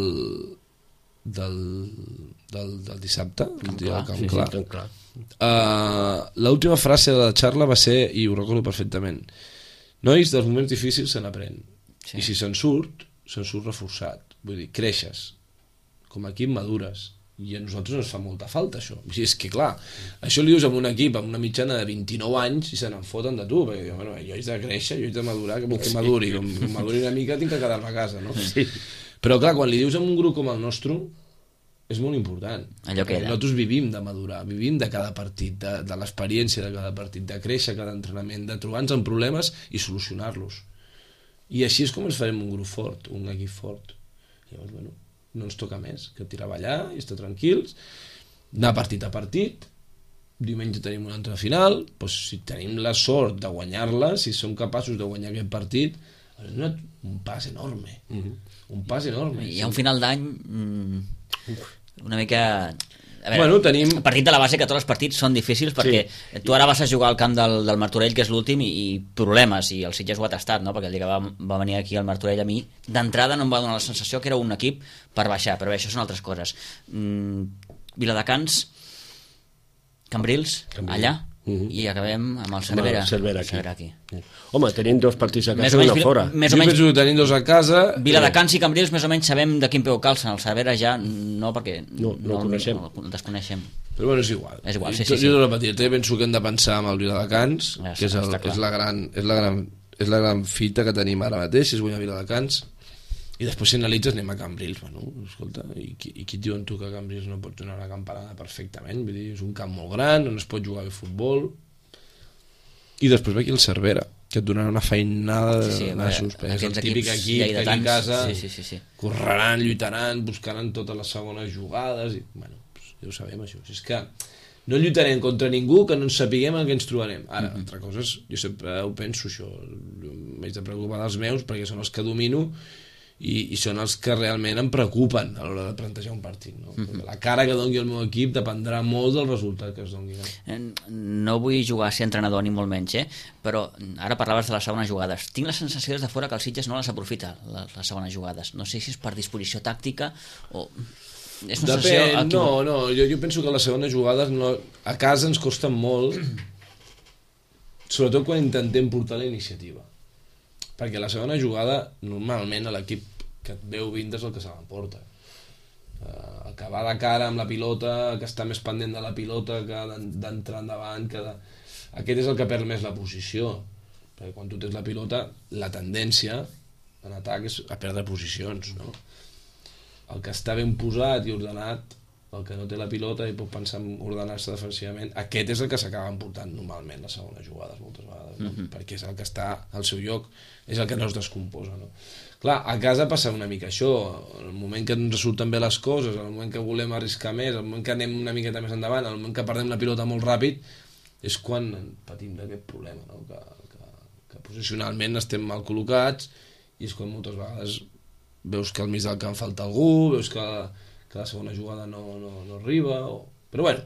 dissabte, Camp Clar. L'última frase de la xarra va ser, i ho recordo perfectament: nois, dels moments difícils se n'aprèn, i si se'n surt reforçat, vull dir, creixes com a equip, madures, i a nosaltres ens fa molta falta això. I és que clar, això li dius a un equip amb una mitjana de 29 anys i se n'en foten de tu, perquè bueno, jo haig de créixer, jo haig de madurar, que vull que maduri, com maduri una mica tinc que quedar-me a casa, no? Sí. Però clar, quan li dius a un grup com el nostre és molt important. Nosaltres vivim de madurar, vivim de cada partit, de l'experiència de cada partit, de créixer cada entrenament, de trobar-nos en problemes i solucionar-los. I així és com ens farem un grup fort, un equip fort. Llavors, bueno, no ens toca més que treballar i estar tranquils, anar partit a partit. Diumenge tenim una altra final, doncs si tenim la sort de guanyar-la, si som capaços de guanyar aquest partit, és un pas enorme. Un pas enorme. Hi ha un final d'any una mica... A veure, bueno, tenim... el partit de la base, que tots els partits són difícils perquè tu ara vas a jugar al camp del Martorell, que és l'últim, i problemes, i el Sitges ho ha tastat, no? Perquè el dia que va venir aquí al Martorell, a mi d'entrada no em va donar la sensació que era un equip per baixar, però bé, això són altres coses. Viladecans, Cambrils, allà, i acabem amb el Cervera aquí. Home, tenim dos partits a casa i una fora. Jo penso que tenim dos a casa. Viladecans i Cambrils més o menys sabem de quin peu calcen. El Cervera ja no, perquè no el desconeixem. Però bueno, és igual. Sí. Jo ho repetiré, també penso que hem de pensar amb el Viladecans, que és la gran fita que tenim ara mateix, és guanyar Viladecans. I després si analitzes anem a Cambrils, bueno, escolta, i qui et diuen tu que a Cambrils no pots donar una campanada perfectament? Vull dir, és un camp molt gran on es pot jugar bé futbol. I després ve aquí el Cervera, que et donarà una feinada de suspens. És el típic equip que aquí a casa correran, lluitaran, buscaran totes les segones jugades i, bueno, ja ho sabem això. És que no lluitarem contra ningú que no ens sapiguem en què ens trobarem. Ara, altra cosa és, jo sempre ho penso això, m'haig de preocupar dels meus perquè són els que domino i són els que realment em preocupen a l'hora de plantejar un partit, no? La cara que doni el meu equip dependrà molt del resultat que es doni. No vull jugar a ser entrenador ni molt menys, però ara parlaves de les segones jugades. Tinc la sensació des de fora que el Sitges no les aprofita, les segones jugades. No sé si és per disposició tàctica o... És una sensació... No, jo penso que les segones jugades a casa ens costen molt, sobretot quan intentem portar la iniciativa, perquè la segona jugada normalment a l'equip que et veu vindre és el que se l'emporta. El que va de cara amb la pilota, que està més pendent de la pilota, que d'entrar endavant, aquest és el que perd més la posició, perquè quan tu tens la pilota la tendència en atac és a perdre posicions, no? El que està ben posat i ordenat, el que no té la pilota i pot pensar en ordenar-se defensivament, aquest és el que s'acaba emportant normalment les segones jugades moltes vegades, no? Perquè és el que està al seu lloc, és el que no es descomposa, no? Clar, a casa passa una mica això, en el moment que ens surten bé les coses, en el moment que volem arriscar més, en el moment que anem una miqueta més endavant, en el moment que perdem la pilota molt ràpid, és quan patim d'aquest problema, no? Que posicionalment estem mal col·locats i és quan moltes vegades veus que al mig del camp falta algú, veus que la segona jugada no arriba, però bueno,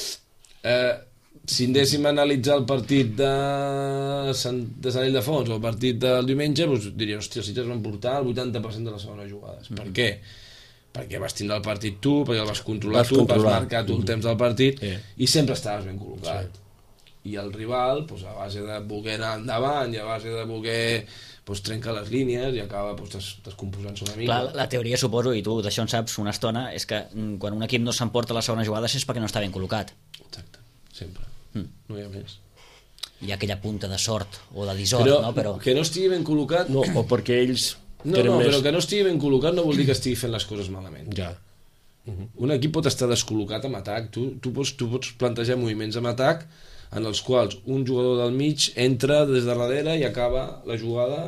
si anéssim a analitzar el partit de Sant Ildefons o el partit del diumenge, doncs diria, hòstia, els Sitges van portar el 80% de les segones jugades. Per què? Perquè vas tindre el partit tu, perquè el vas controlar tu, vas marcar tu el temps del partit i sempre estaves ben col·locat. I el rival, a base de voler anar endavant i a base de voler trenca les línies i acaba descomposant-se una mica. Clar, la teoria, suposo, i tu d'això en saps una estona, és que quan un equip no s'emporta les segones jugades és perquè no està ben col·locat. Exacte, sempre. No hi ha més. Hi ha aquella punta de sort o de dissort, no? Però que no estigui ben col·locat... No, o perquè ells... però que no estigui ben col·locat no vol dir que estigui fent les coses malament. Ja. Un equip pot estar descol·locat amb atac. Tu pots plantejar moviments amb atac en els quals un jugador del mig entra des de darrere i acaba la jugada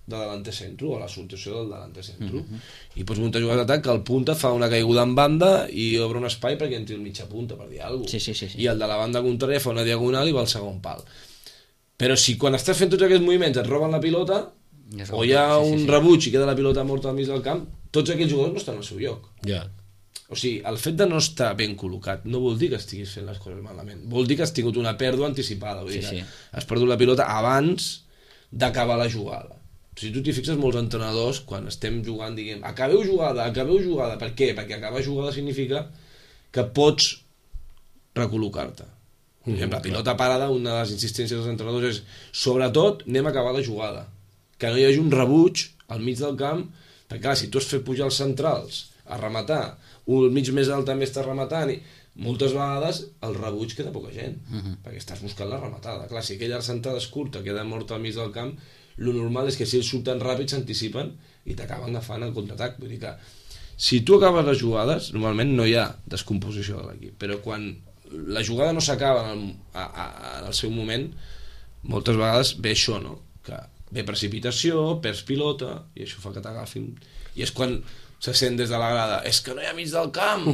de delanter centro, o la substitució del delanter centro, i pots muntar jugades d'atac que el punta fa una caiguda en banda i obre un espai perquè entri el mitja punta, per dir alguna cosa. Sí. I el de la banda contrària fa una diagonal i va al segon pal. Però si quan estàs fent tots aquests moviments et roben la pilota, o hi ha un rebuig i queda la pilota morta al mig del camp, tots aquells jugadors no estan al seu lloc. Ja. O sigui, el fet de no estar ben col·locat no vol dir que estiguis fent les coses malament, vol dir que has tingut una pèrdua anticipada, vull dir que has perdut la pilota abans d'acabar la jugada. Si tu t'hi fixes, molts entrenadors, quan estem jugant, diguem, acabeu jugada, per què? Perquè acabar jugada significa que pots recol·locar-te. Per exemple, la pilota parada, una de les insistències dels entrenadors és, sobretot, anem a acabar la jugada. Que no hi hagi un rebuig al mig del camp, perquè clar, si tu has fet pujar els centrals a rematar, un mig més alt també està rematant, i moltes vegades el rebuig queda poca gent, perquè estàs buscant la rematada. Clar, si aquella centrada és curta, queda morta al mig del camp, lo normal és que si ells surten ràpid s'anticipen i t'acaben agafant el contraatac. Vull dir que si tu acabes les jugades, normalment no hi ha descomposició de l'equip, però quan la jugada no s'acaba en el seu moment, moltes vegades ve això, no? Que ve precipitació, perds pilota, i això fa que t'agafin. I és quan se sent des de la grada, és que no hi ha mig del camp.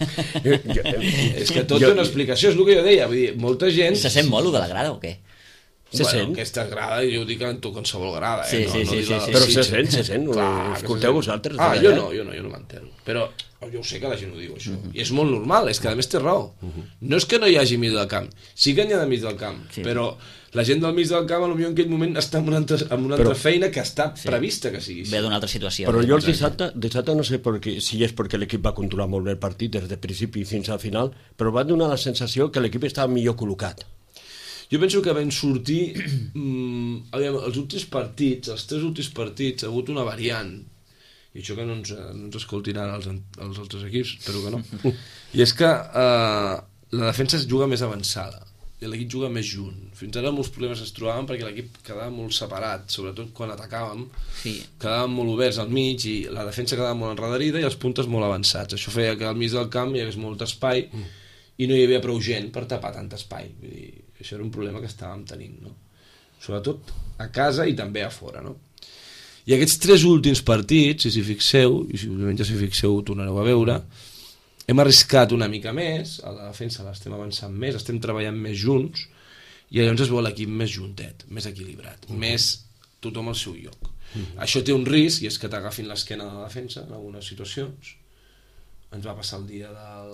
És que tot té una explicació, és el que jo deia. Vull dir, molta gent... Se sent molt, de la grada, o què? Bueno, aquesta grada, jo ho dic en qualsevol grada, Sí. Però se sent, escolteu vosaltres. Jo no m'entero. Però jo ho sé que la gent ho diu, això. I és molt normal, és que a més té raó. No és que no hi hagi mig del camp, sí que n'hi ha de mig del camp, però la gent del mig del camp potser en aquell moment està en una altra feina que està prevista que sigui així. Ve d'una altra situació. Però jo el dissabte no sé si és perquè l'equip va controlar molt bé el partit des de principi fins al final, però va donar la sensació que l'equip estava millor col·locat. Jo penso que vam sortir els últims partits, els 3 últims partits ha hagut una variant, i això que no ens escoltiran els altres equips, espero que no, i és que la defensa es juga més avançada i l'equip juga més junt. Fins ara molts problemes es trobaven perquè l'equip quedava molt separat, sobretot quan atacàvem, quedàvem molt oberts al mig i la defensa quedava molt enredarida i els puntes molt avançats. Això feia que al mig del camp hi hagués molt espai i no hi havia prou gent per tapar tant espai. Vull dir, això era un problema que estàvem tenint, no? Sobretot a casa i també a fora, no? I aquests 3 últims partits, si fixeu, i si s'hi fixeu ho tornareu a veure, hem arriscat una mica més, a la defensa l'estem avançant més, estem treballant més junts, i llavors es veu l'equip més juntet, més equilibrat, més tothom al seu lloc. Això té un risc, i és que t'agafin l'esquena de la defensa en algunes situacions. Ens va passar el dia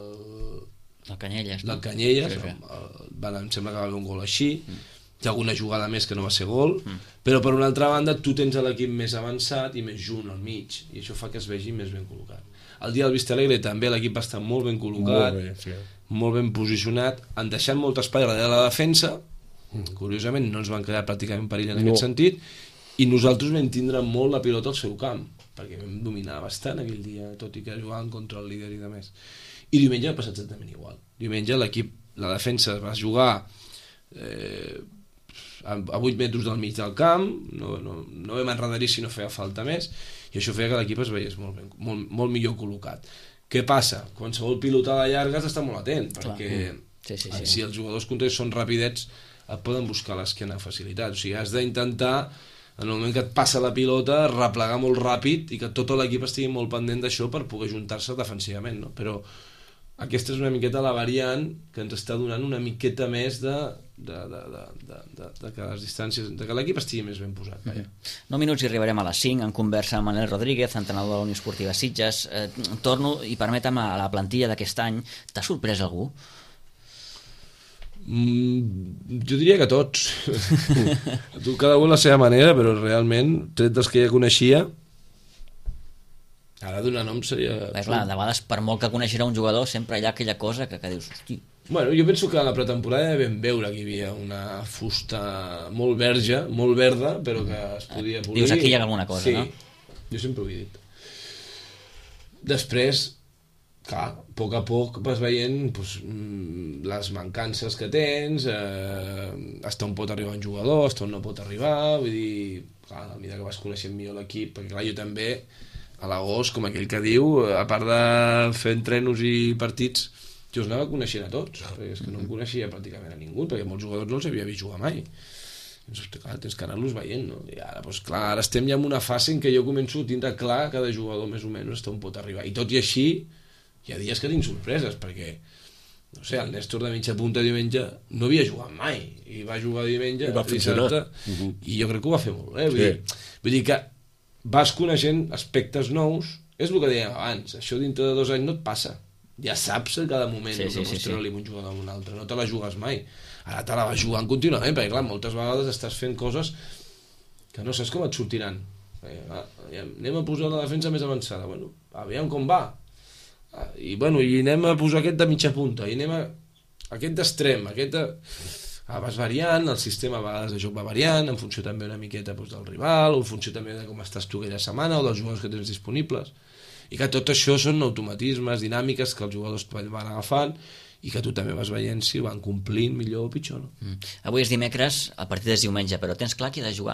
del Canyelles, del Canyelles, em sembla que va haver un gol així, hi ha alguna jugada més que no va ser gol, però per una altra banda tu tens l'equip més avançat i més junt al mig, i això fa que es vegi més ben col·locat. El dia del Vistalegre també l'equip va estar molt ben col·locat, molt ben posicionat, han deixat molt espai darrere la defensa, curiosament no ens van quedar pràcticament perill en aquest sentit, i nosaltres vam tindre molt la pilota al seu camp, perquè vam dominar bastant aquell dia, tot i que jugàvem contra el líder i de més. I diumenge va passar exactament igual. Diumenge l'equip, la defensa va jugar a 8 metres del mig del camp, no vam enredar si no feia falta més, i això feia que l'equip es veiés molt millor col·locat. Què passa? Qualsevol pilotada llarga has d'estar molt atent, perquè si els jugadors contraris són rapidets et poden buscar l'esquena a facilitat. O sigui, has d'intentar, en el moment que et passa la pilota, replegar molt ràpid i que tot l'equip estigui molt pendent d'això per poder juntar-se defensivament, no? Però aquesta és una miqueta la variant que ens està donant una miqueta més de que les distàncies, de que l'equip estigui més ben posat. 9 minuts i arribarem a les 5 en conversa amb Manel Rodríguez, entrenador de la Unió Esportiva Sitges. Torno i permetem a la plantilla d'aquest any. T'ha sorprès algú? Jo diria que tots. Cada un a la seva manera, però realment, tret dels que ja coneixia, ara donar nom seria... Clar, de vegades, per molt que coneixera un jugador, sempre hi ha aquella cosa que dius, hosti... Bueno, jo penso que a la pretemporada vam veure que hi havia una fusta molt verge, molt verda, però que es podia polir. Dius, aquí hi ha alguna cosa, no? Sí, jo sempre ho he dit. Després, clar, a poc vas veient les mancances que tens, hasta on pot arribar un jugador, hasta on no pot arribar, vull dir, clar, a mesura que vas coneixent millor l'equip, perquè clar, jo també, a l'agost, com aquell que diu, a part de fer entrenos i partits, jo els anava coneixent a tots, perquè és que no em coneixia pràcticament a ningú, perquè molts jugadors no els havia vist jugar mai. Clar, tens que anar-los veient, no? I ara, doncs, clar, ara estem ja en una fase en què jo començo a tindre clar cada jugador més o menys on pot arribar, i tot i així hi ha dies que tinc sorpreses, perquè no sé, el Néstor de mitja punta diumenge no havia jugat mai, i va jugar diumenge dissabte, i jo crec que ho va fer molt bé, vull dir que vas coneixent aspectes nous, és el que dèiem abans, això dintre de 2 anys no et passa, ja saps en cada moment que pots treure-li un jugador amb un altre, no te la jugues mai. Ara te la vas jugant contínuament, perquè clar, moltes vegades estàs fent coses que no saps com et sortiran. Anem a posar la defensa més avançada, bueno, aviam com va, i bueno, i anem a posar aquest de mitja punta, i anem a aquest d'extrem, aquest de... vas variant, el sistema a vegades de joc va variant, en funció també una miqueta del rival, o en funció també de com estàs tu aquella setmana, o dels jugadors que tens disponibles, i que tot això són automatismes, dinàmiques que els jugadors van agafant, i que tu també vas veient si van complint millor o pitjor, no? Avui és dimecres, el partit és diumenge, però tens clar qui ha de jugar?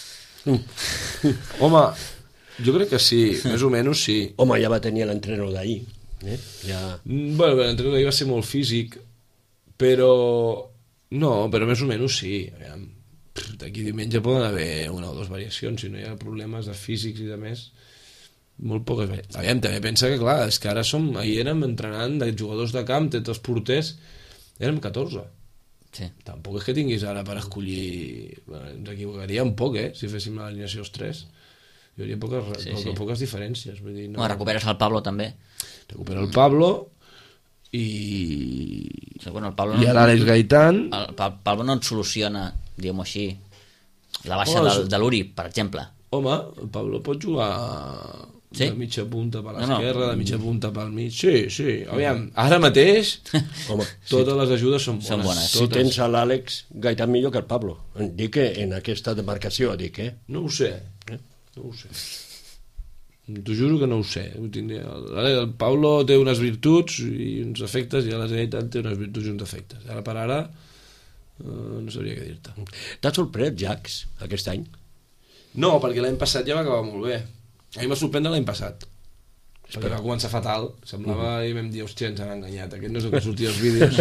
Home, jo crec que sí, més o menys sí. Home, ja va tenir l'entrenador d'ahir. Ja... Bueno, l'entrenador d'ahir va ser molt físic, però... No, però més o menys sí. D'aquí diumenge poden haver 1 o 2 variacions, si no hi ha problemes de físics i de més... molt poques variacions. Aviam, també pensa que clar, és que ara ahir érem entrenant de jugadors de camp, tots els porters érem 14. Sí. Tampoc és que tinguis ara per escollir, ens equivocaríem poc, si féssim l'alineació els 3, hi hauria poques diferències, vull dir, no... Recuperes el Pablo també. Recupera el Pablo i bueno, el Pablo i l'Àlex Gaitán. El Pablo no et soluciona, diguem-ho així, la baixa de l'Uri, per exemple. Home, el Pablo pot jugar de mitja punta per l'esquerra, de mitja punta pel mig. Sí. Aviam, ara mateix totes les ajudes són bones. Si tens a l'Àlex Gaitán millor que el Pablo. Dic que en aquesta demarcació, No ho sé. T'ho juro que no ho sé. El Pablo té unes virtuts i uns efectes, i l'Àlex Gaitán té unes virtuts i uns efectes. Ara per ara no sabria què dir-te. T'ha sorprès, Jax, aquest any? No, perquè l'any passat ja va acabar molt bé. A mi m'ha sorprendre l'any passat. Perquè va començar fatal. Semblava, i vam dir, hòstia, ens han enganyat. Aquest no és el que sortia als vídeos.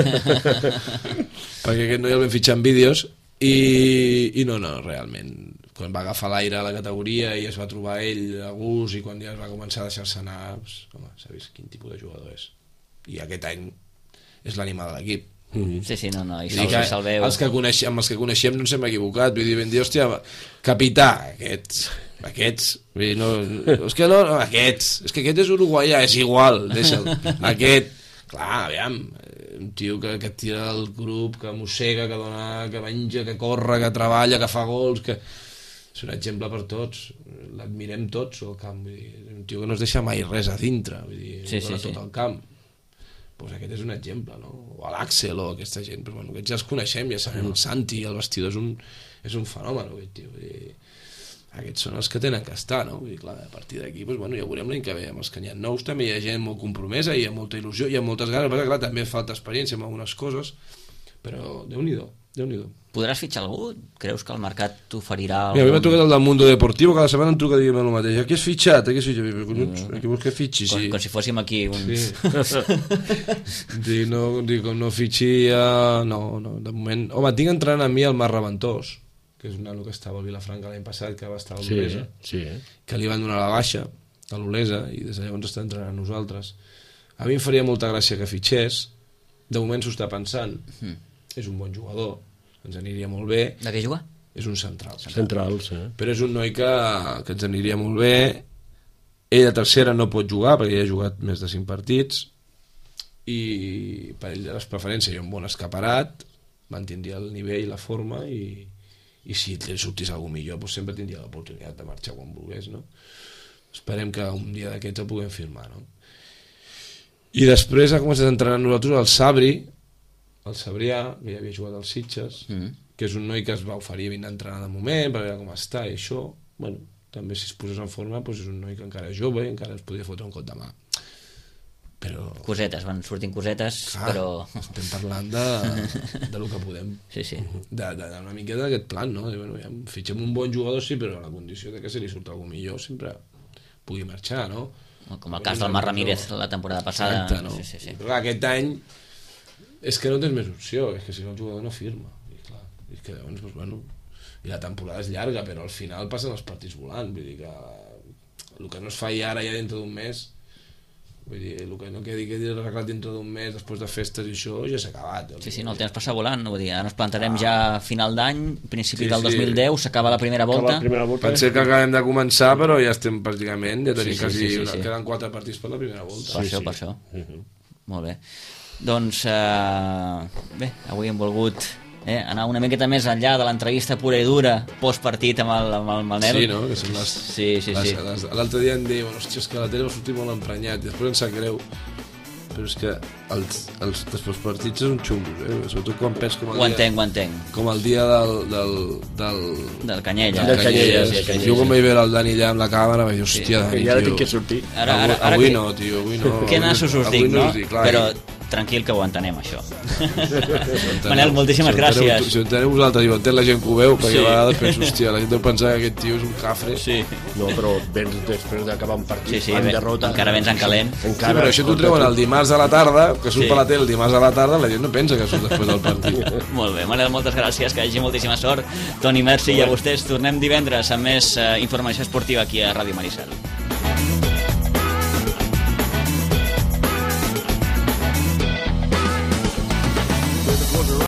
Perquè aquest no ja el vam fitxar en vídeos. I no, realment. Quan va agafar l'aire a la categoria i es va trobar ell a gust, i quan ja es va començar a deixar-se anar, home, s'ha vist quin tipus de jugador és. I aquest any és l'ànima de l'equip. Sí, no, i se'l veu. Amb els que coneixem no ens hem equivocat, vull dir, vam dir, hòstia, capità, aquests, vull dir, no, és que aquest és uruguaià, és igual, deixa'l, aquest, clar, aviam, un tio que tira el grup, que mossega, que dona, que menja, que corre, que treballa, que fa gols, que és un exemple per tots, l'admirem tots al camp, vull dir, un tio que no es deixa mai res a dintre, vull dir, tot el camp. Pues aquest és un exemple, no? O l'Àxel o aquesta gent, però bueno, aquests ja els coneixem, ja sabem, el Santi, el vestidor és un fenomen, aquest tio, vull dir, aquests són els que tenen que estar, no? Vull dir, clar, a partir d'aquí, pues, bueno, ja veurem l'any que ve, amb els que n'hi ha nous també hi ha gent molt compromesa, hi ha molta il·lusió, hi ha moltes ganes, perquè clar, també falta experiència en algunes coses, però Déu-n'hi-do. Podràs fitxar algú? Creus que el mercat t'oferirà algun... Mira, a mi m'ha trucat el del Mundo Deportivo, cada setmana em truca dient el mateix. Aquí has fitxat? Aquí vols que fitxi? Sí. Com si fóssim aquí uns... Sí. No fitxi... No, de moment... Home, tinc entrenant amb mi el Marc Reventós, que és un nano que estava al Vilafranca l'any passat, que va estar a l'Olesa, que li van donar la baixa a l'Olesa, i des de llavors està entrenant nosaltres. A mi em faria molta gràcia que fitxés, de moment s'ho està pensant, és un bon jugador, ens aniria molt bé. De què juga? És un central. Sí. Però és un noi que ens aniria molt bé. Ell a tercera no pot jugar perquè ja ha jugat més de 5 partits i per ell les preferències hi ha un bon escaparat, mantindria el nivell, la forma, i si li sortís algú millor doncs sempre tindria l'oportunitat de marxar quan volgués, no? Esperem que un dia d'aquests el puguem firmar, no? I després ha començat a entrenar nosaltres el Sabri, el Sabrià, que ja havia jugat als Sitges, que és un noi que es va oferir vindre a entrenar de moment per veure com està, i això, bueno, també si es posés en forma, doncs és un noi que encara és jove i encara es podria fotre un cop de mà. Però... Cosetes, van sortint cosetes, clar, però... Estem parlant de lo que podem. Sí. D'una mica d'aquest plan, no? I, bueno, ja fitxem un bon jugador, sí, però a la condició de que se li surt algú millor sempre pugui marxar, no? Com el cas del Marc Ramírez la temporada passada. Exacte, no? Sí. Però clar, aquest any és que no tens més opció, és que si no el jugador no firma, i clar, és que llavors, doncs, bueno, i la temporada és llarga, però al final passen els partits volant, vull dir que el que no es faci ara ja dintre d'un mes, vull dir, el que no quedi arreglat dintre d'un mes després de festes i això ja s'ha acabat. Sí, no, el temps passa volant, vull dir, ara ens plantarem ja a final d'any, principi del 2010, s'acaba la primera volta. Pensé que acabem de començar, però ja estem pràcticament, ja tenim queden 4 partits per la primera volta. Per això. Molt bé. Doncs, bé, avui hem volgut anar una miqueta més enllà de l'entrevista pura i dura postpartit amb el Manel. Sí, no? Que són les... L'altre dia em diuen, hòstia, és que la tele va sortir molt emprenyat, i després em sap greu, però és que els postpartits són xungos, sobretot quan pens com el dia... Ho entenc. Com el dia del Canyella. Del Canyella, sí. Jo quan vaig veure el Dani allà amb la càmera vaig dir, hòstia, Dani, tio. Ara tinc que sortir. Avui no, tio, avui no. Que nassos us dic, no? Però tranquil que ho entenem, això. Manel, moltíssimes gràcies. Si ho enteneu vosaltres i ho entén la gent que ho veu, perquè a vegades penso, hòstia, la gent deu pensar que aquest tio és un cafre. Sí. No, però vens després d'acabar un partit amb derrota. Encara vens en calent. Sí, però això t'ho treuen el dimarts a la tarda, que surt per la tele el dimarts a la tarda, la gent no pensa que surt després del partit. Molt bé, Manel, moltes gràcies, que hagi moltíssima sort. Toni, merci, i a vostès tornem divendres amb més informació esportiva aquí a Ràdio Maricel.